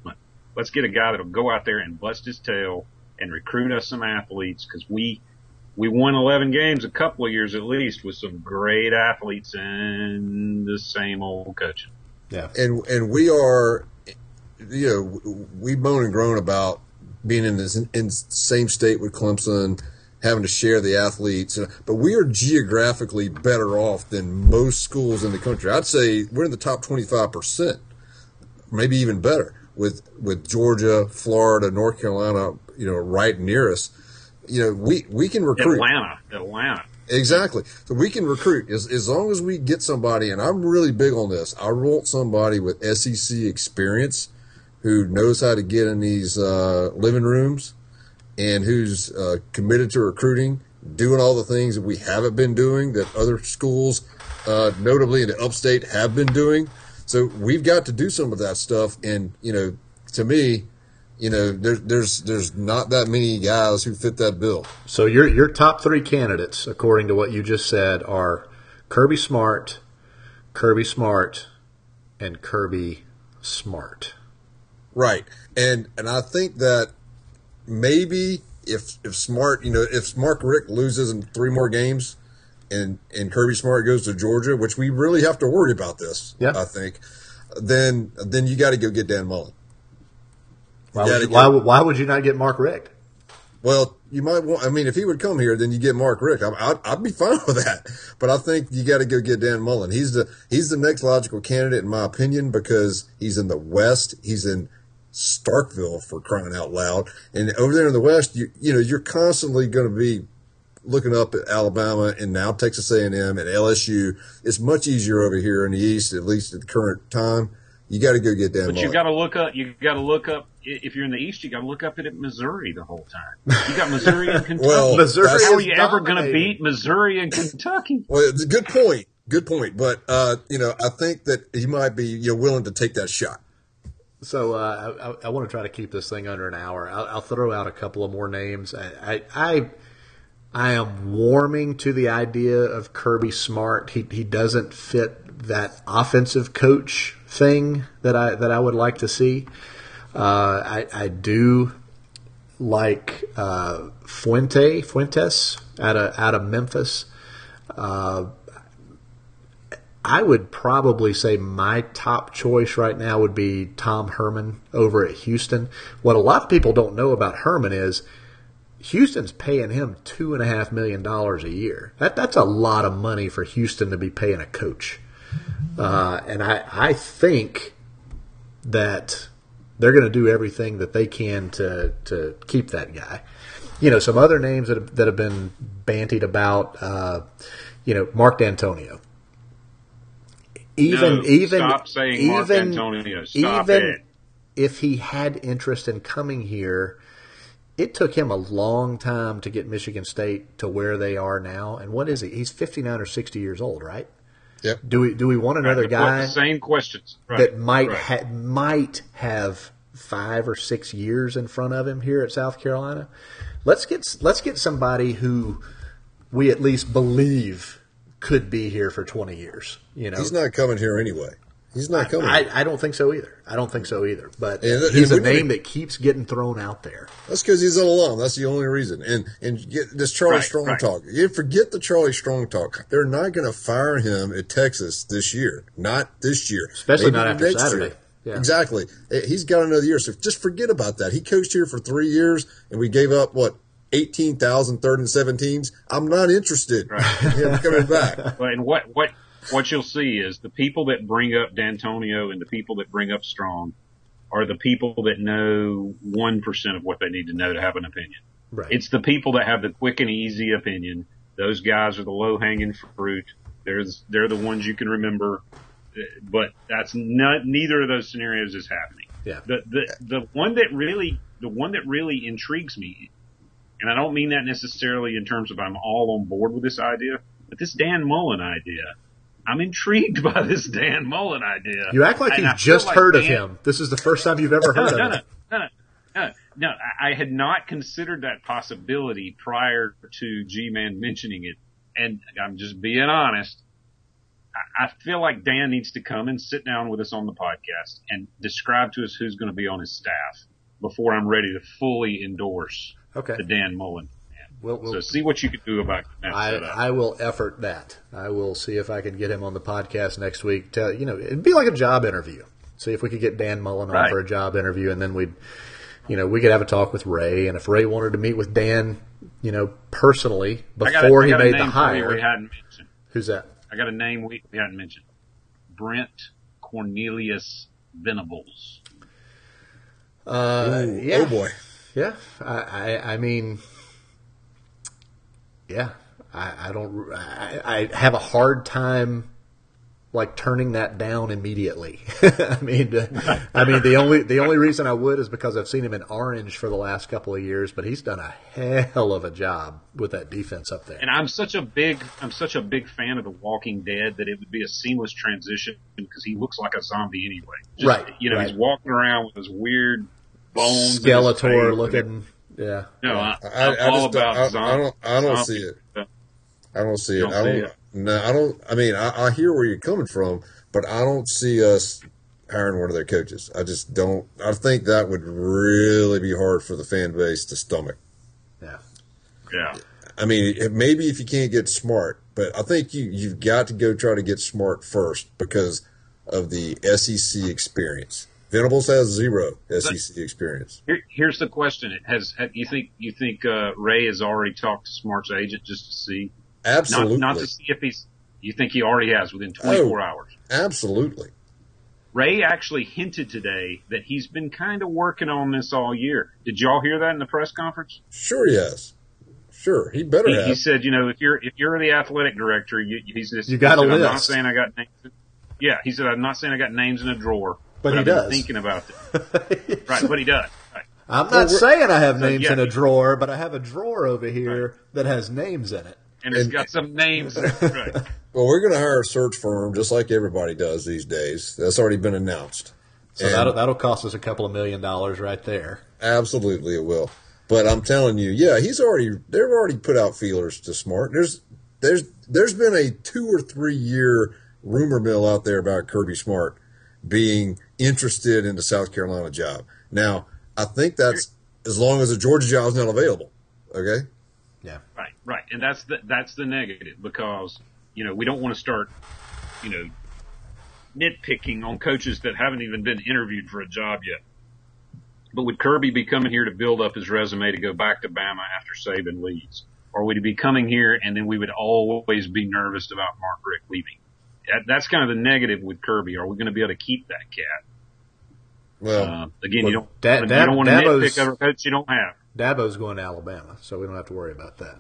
Let's get a guy that'll go out there and bust his tail and recruit us some athletes, because we won 11 games a couple of years at least with some great athletes and the same old coaching. Yeah. And we are, we moan and groan about being in the same state with Clemson, having to share the athletes, but we are geographically better off than most schools in the country. I'd say we're in the top 25%, maybe even better, with Georgia, Florida, North Carolina, right near us. We can recruit. Atlanta. Exactly. So we can recruit as long as we get somebody, and I'm really big on this. I want somebody with SEC experience who knows how to get in these living rooms and who's committed to recruiting, doing all the things that we haven't been doing that other schools, notably in the upstate, have been doing. So we've got to do some of that stuff. And, to me, there's not that many guys who fit that bill. So your top three candidates, according to what you just said, are Kirby Smart, and Kirby Smart. Right. And I think that maybe if Smart, if Mark Richt loses in 3 more games and Kirby Smart goes to Georgia, which we really have to worry about this, I think, then you got to go get Dan Mullen. Why would you not get Mark Richt? Well, you might want. I mean, if he would come here, then you get Mark Richt. I'd be fine with that. But I think you got to go get Dan Mullen. He's the next logical candidate in my opinion, because he's in the West. He's in Starkville, for crying out loud. And over there in the West, you're constantly going to be looking up at Alabama and now Texas A&M and LSU. It's much easier over here in the East, at least at the current time. You got to go get Dan Mullen. But you got to look up. If you're in the East, you got to look up at Missouri the whole time. You got Missouri and Kentucky. Well, Missouri, how are you ever going to beat Missouri and Kentucky? Well, it's a good point. Good point. But I think that he might be willing to take that shot. So I want to try to keep this thing under an hour. I'll throw out a couple of more names. I am warming to the idea of Kirby Smart. He doesn't fit that offensive coach thing that I would like to see. I do like Fuentes out of Memphis. I would probably say my top choice right now would be Tom Herman over at Houston. What a lot of people don't know about Herman is Houston's paying him $2.5 million a year. That's a lot of money for Houston to be paying a coach. And I think that they're going to do everything that they can to keep that guy. Some other names that have been bantied about, Mark D'Antonio. Stop saying Mark D'Antonio. Stop it. If he had interest in coming here, it took him a long time to get Michigan State to where they are now. And what is he? He's 59 or 60 years old, right? Yep. Do we want another guy? The same questions. Right. That might have 5 or 6 years in front of him here at South Carolina? Let's get somebody who we at least believe could be here for 20 years. He's not coming here anyway. He's not coming. I don't think so either. But he's a name that keeps getting thrown out there. That's because he's an alum. That's the only reason. And get this Charlie Strong talk. You forget the Charlie Strong talk. They're not going to fire him at Texas this year. Not this year. Especially Maybe not after next Saturday. year. Yeah. Exactly. He's got another year. So just forget about that. He coached here for 3 years, and we gave up, 18,000 third and 17s. I'm not interested in him coming back. And what you'll see is the people that bring up D'Antonio and the people that bring up Strong are the people that know 1% of what they need to know to have an opinion. Right. It's the people that have the quick and easy opinion. Those guys are the low-hanging fruit. They're the ones you can remember. But that's neither of those scenarios is happening. Yeah. The one that really intrigues me, and I don't mean that necessarily in terms of I'm all on board with this idea, but this Dan Mullen idea. I'm intrigued by this Dan Mullen idea. You act like you've just heard of him. This is the first time you've ever heard of him. No, I had not considered that possibility prior to G-Man mentioning it. And I'm just being honest. I feel like Dan needs to come and sit down with us on the podcast and describe to us who's going to be on his staff before I'm ready to fully endorse the Dan Mullen. So see what you can do about that setup. I will effort that. I will see if I can get him on the podcast next week. It'd be like a job interview. See if we could get Dan Mullen on for a job interview, and then we could have a talk with Ray. And if Ray wanted to meet with Dan, personally before he made the hire, we hadn't mentioned. Who's that? I got a name we hadn't mentioned. Brent Cornelius Venables. Yeah. Oh boy. Yeah. I mean. Yeah, I have a hard time turning that down immediately. I mean, the only reason I would is because I've seen him in orange for the last couple of years, but he's done a hell of a job with that defense up there. And I'm such a big fan of The Walking Dead that it would be a seamless transition because he looks like a zombie anyway. Right. He's walking around with his weird bones, Skeletor looking. Yeah. No, I'm all about zombies. I don't see it. I don't see it. I mean, I hear where you're coming from, but I don't see us hiring one of their coaches. I just don't. I think that would really be hard for the fan base to stomach. Yeah. Yeah. I mean, maybe if you can't get Smart, but I think you've got to go try to get Smart first because of the SEC experience. Venables has 0 SEC experience. Here's the question: you think Ray has already talked to Smart's agent just to see? Absolutely. Not to see if he's. You think he already has within 24 hours? Absolutely. Ray actually hinted today that he's been kind of working on this all year. Did y'all hear that in the press conference? Sure, yes. Sure, he better have. He said, if you're the athletic director, you got a list. I'm not saying I got names. Yeah, he said, I'm not saying I got names in a drawer. But he I've does. been thinking about it. Right, but he does. Right. I'm not saying I have names in a drawer, but I have a drawer over here that has names in it. And it's got some names in it. Right. Well, we're going to hire a search firm just like everybody does these days. That's already been announced. So that'll cost us a couple of $1 million right there. Absolutely it will. But I'm telling you, yeah, they've already put out feelers to Smart. There's been a 2 or 3 year rumor mill out there about Kirby Smart being interested in the South Carolina job. Now, I think that's as long as the Georgia job is not available. Okay? Yeah. Right. And that's the negative because, we don't want to start, nitpicking on coaches that haven't even been interviewed for a job yet. But would Kirby be coming here to build up his resume to go back to Bama after Saban leaves? Or would he be coming here and then we would always be nervous about Mark Richt leaving? That's kind of the negative with Kirby. Are we going to be able to keep that cat? Well, again, you don't want to nitpick over a coach you don't have. Dabo's going to Alabama, so we don't have to worry about that.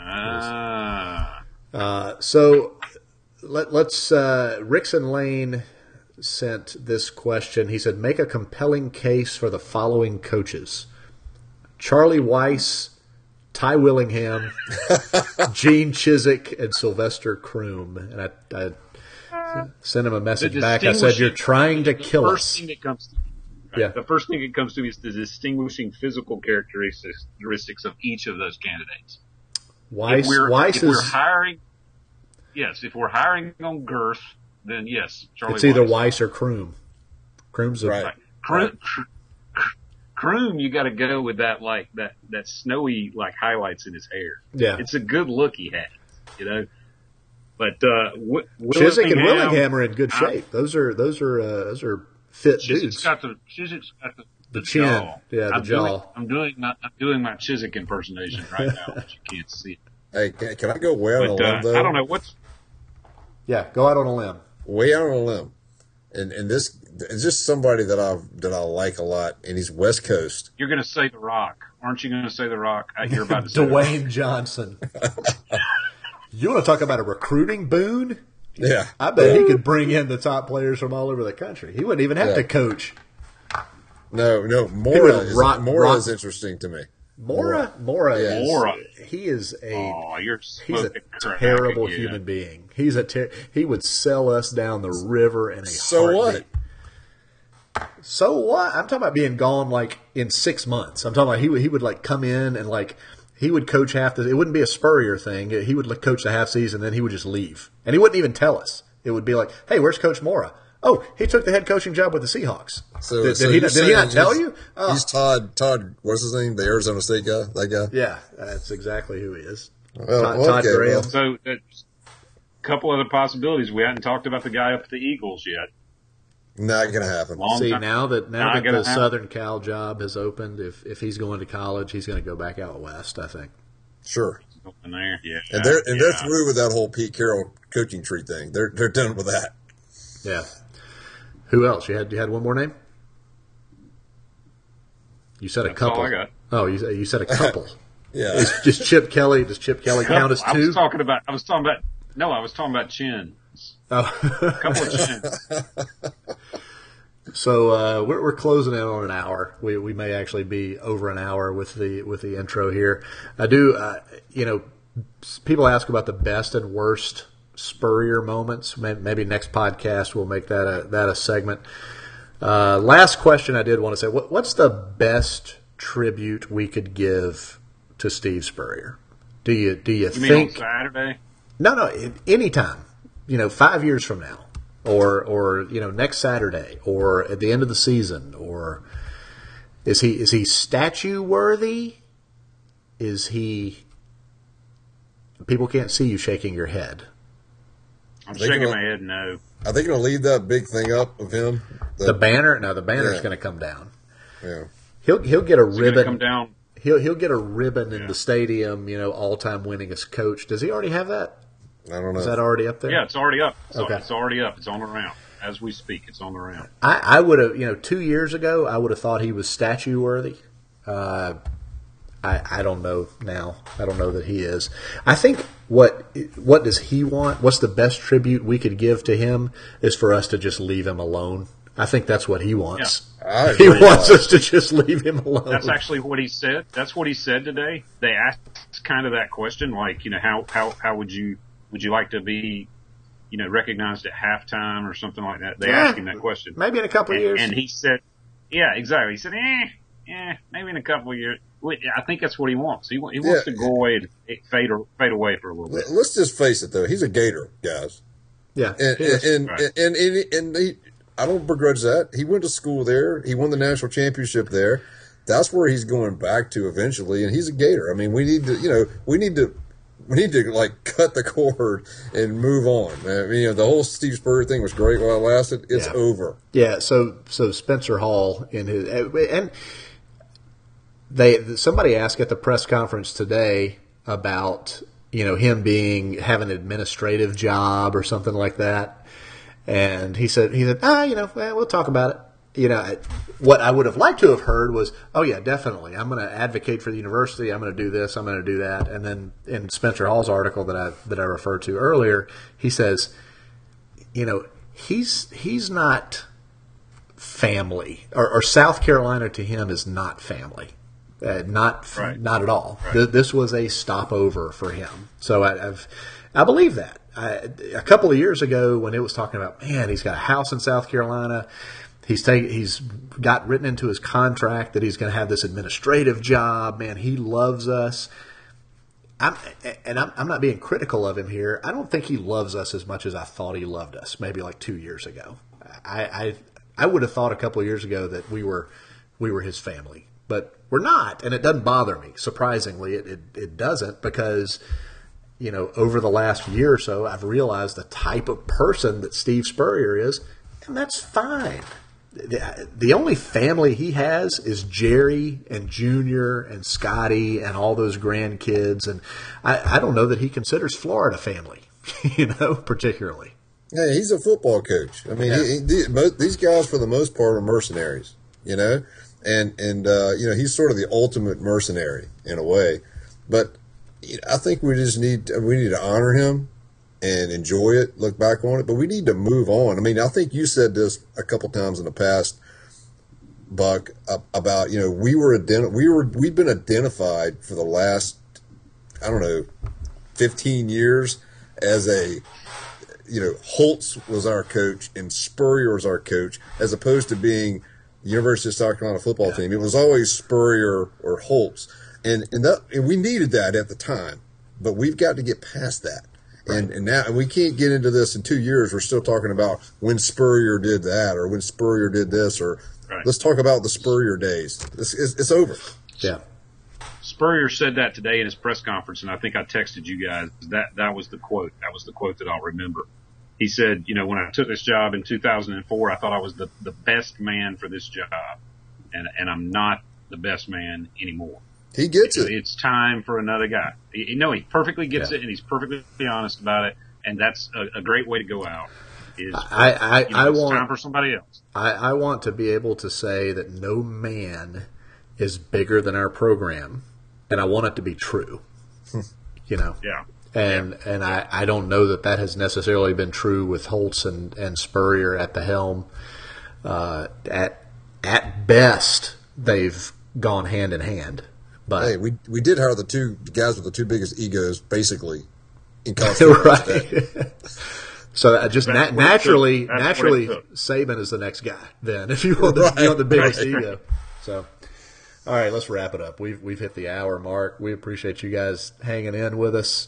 Ah. So let's Rickson Lane sent this question. He said, make a compelling case for the following coaches: Charlie Weiss, Ty Willingham, Gene Chizik, and Sylvester Croom. And I sent him a message back. I said, you're trying to kill us. The first thing that comes to me is the distinguishing physical characteristics of each of those candidates. If we're hiring on girth, then yes, Charlie. It's either Weiss. Weiss or Croom. Croom's right. Croom, you got to go with that that snowy highlights in his hair. Yeah, it's a good look he has, But Chizik and Willingham are in good shape. Those are fit dudes. Chizik's got the chin, jaw. Yeah, the jaw. I'm doing my Chizik impersonation right now, but you can't see it. Hey, can I go way out on a limb though? I don't know what's. Yeah, go out on a limb. Way out on a limb, and this is just somebody that I like a lot, and he's West Coast. You're going to say The Rock, aren't you? Going to say The Rock? You're about to say Dwayne Johnson. You want to talk about a recruiting boon? Yeah, I bet he could bring in the top players from all over the country. He wouldn't even have to coach. No, Mora is interesting to me. Mora. He is he's a terrible human being. He would sell us down the river in a heartbeat. So what? I'm talking about being gone in 6 months. I'm talking about he would come in and he would coach it wouldn't be a Spurrier thing. He would coach the half season, then he would just leave. And he wouldn't even tell us. It would be like, hey, where's Coach Mora? Oh, he took the head coaching job with the Seahawks. So, did he not tell you? Oh. He's Todd, what's his name? The Arizona State guy? That guy? Yeah, that's exactly who he is. Well, Todd okay, Graham. well. So, a couple other possibilities. We hadn't talked about the guy up at the Eagles yet. Not going to happen. See, time. now that Not the gonna Southern Cal job has opened, if he's going to college, he's going to go back out west, I think. Sure. In there, yeah. And they're through with that whole Pete Carroll coaching tree thing. They're done with that. Yeah. Who else? You had one more name? You said That's a couple. all I got. Oh, you said a couple. Yeah. Does Chip Kelly count as I two? was talking about chins. Oh. A couple of chins. So we're closing in on an hour. We may actually be over an hour with the intro here. I do, people ask about the best and worst Spurrier moments. Maybe next podcast we'll make that a segment. Last question I did want to say: what's the best tribute we could give to Steve Spurrier? Do you think? Mean on Saturday? No, anytime. 5 years from now. Or next Saturday, or at the end of the season, or is he statue worthy? Is he? People can't see you shaking your head. I'm shaking my head no. Are they going to leave that big thing up of him? The banner? No, the banner's going to come down. Yeah. He'll get a ribbon. Come down. He'll get a ribbon in the stadium. All-time winningest coach. Does he already have that? I don't know. Is that already up there? Yeah, it's already up. Okay. It's already up. It's on the round. As we speak, it's on the round. I would have, 2 years ago, I would have thought he was statue worthy. I don't know now. I don't know that he is. I think what does he want? What's the best tribute we could give to him is for us to just leave him alone. I think that's what he wants. Yeah. He wants us to just leave him alone. That's actually what he said. That's what he said today. They asked kind of that question, like, how would you like to be, recognized at halftime or something like that? They asked him that question. Maybe in a couple of years. And he said, yeah, exactly. He said, maybe in a couple of years. I think that's what he wants. He wants to go away and fade away for a little bit. Let's just face it, though. He's a Gator, guys. Yeah. And Right. he, I don't begrudge that. He went to school there. He won the national championship there. That's where he's going back to eventually. And he's a Gator. I mean, we need to like cut the cord and move on. I mean, the whole Steve Spurrier thing was great while it lasted. It's over. Yeah. So Spencer Hall in his and somebody asked at the press conference today about him having an administrative job or something like that, and he said we'll talk about it. What I would have liked to have heard was, oh yeah, definitely, I'm going to advocate for the university. I'm going to do this. I'm going to do that. And then in Spencer Hall's article that I referred to earlier, he says, he's not family, or South Carolina to him is not family, not at all. Right. This was a stopover for him. So I believe that. A couple of years ago, when it was talking about, man, he's got a house in South Carolina. He's got written into his contract that he's going to have this administrative job. Man, he loves us. I'm not being critical of him here. I don't think he loves us as much as I thought he loved us maybe like 2 years ago. I would have thought a couple of years ago that we were his family, but we're not, and it doesn't bother me. Surprisingly, it doesn't, because over the last year or so, I've realized the type of person that Steve Spurrier is, and that's fine. The only family he has is Jerry and Junior and Scotty and all those grandkids. And I don't know that he considers Florida family, particularly. Yeah, he's a football coach. I mean, these guys, for the most part, are mercenaries, and he's sort of the ultimate mercenary in a way. But I think we need to honor him and enjoy it, look back on it, but we need to move on. I mean, I think you said this a couple times in the past, Buck, about we've been identified for the last 15 years as Holtz was our coach and Spurrier was our coach, as opposed to being the University of South Carolina football team. It was always Spurrier or Holtz, and we needed that at the time, but we've got to get past that. And now we can't get into this in 2 years. We're still talking about when Spurrier did that or when Spurrier did this, or let's talk about the Spurrier days. It's over. Yeah. Spurrier said that today in his press conference, and I think I texted you guys. That was the quote. That was the quote that I'll remember. He said, when I took this job in 2004, I thought I was the best man for this job, and I'm not the best man anymore. He gets it. It's time for another guy. He perfectly gets it, and he's perfectly honest about it, and that's a great way to go out. It's time for somebody else. I want to be able to say that no man is bigger than our program, and I want it to be true. Yeah. And I don't know that has necessarily been true with Holtz and Spurrier at the helm. At best, they've gone hand in hand. But hey, we did hire the two guys with the two biggest egos, basically, in college. Right. So just naturally, Saban is the next guy. Then, if you want the biggest ego. So, all right, let's wrap it up. We've hit the hour mark. We appreciate you guys hanging in with us.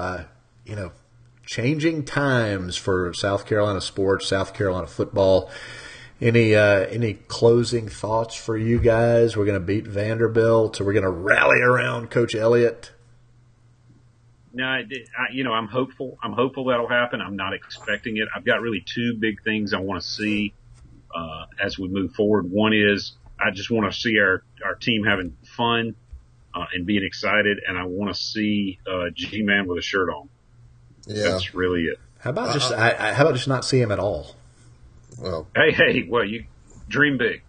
Changing times for South Carolina sports, South Carolina football. Any closing thoughts for you guys? We're going to beat Vanderbilt, or we're going to rally around Coach Elliott? No, I'm hopeful. I'm hopeful that'll happen. I'm not expecting it. I've got really two big things I want to see as we move forward. One is I just want to see our team having fun and being excited, and I want to see G-Man with a shirt on. Yeah, that's really it. How about just not see him at all? Well, you dream big.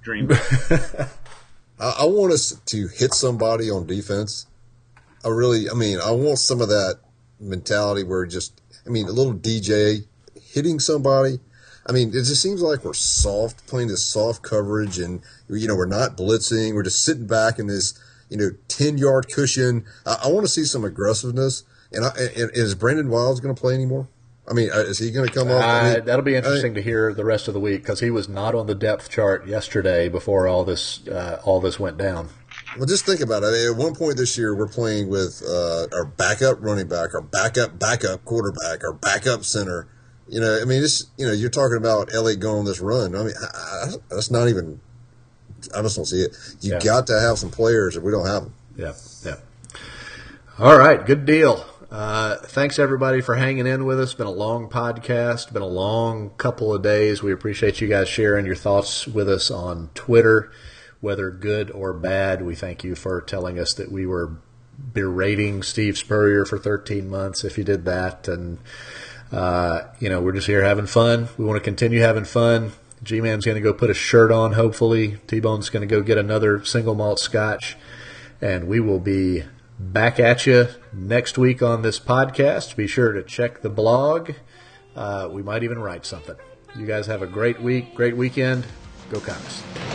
I want us to hit somebody on defense. I want some of that mentality where a little DJ hitting somebody. It just seems like we're soft, playing this soft coverage, and, we're not blitzing. We're just sitting back in this, 10-yard cushion. I want to see some aggressiveness. And is Brandon Wilds going to play anymore? Is he going to come off? That'll be interesting to hear the rest of the week, because he was not on the depth chart yesterday before all this went down. Well, just think about it. At one point this year, we're playing with our backup running back, our backup quarterback, our backup center. You're talking about Elliott going on this run. That's not even. I just don't see it. You got to have some players, if we don't have them. Yeah. All right, good deal. Thanks, everybody, for hanging in with us. Been a long podcast, been a long couple of days. We appreciate you guys sharing your thoughts with us on Twitter, whether good or bad. We thank you for telling us that we were berating Steve Spurrier for 13 months, if you did that. And, we're just here having fun. We want to continue having fun. G-Man's going to go put a shirt on, hopefully. T-Bone's going to go get another single malt scotch. And we will be back at you next week on this podcast. Be sure to check the blog. We might even write something. You guys have a great week, great weekend. Go Cox.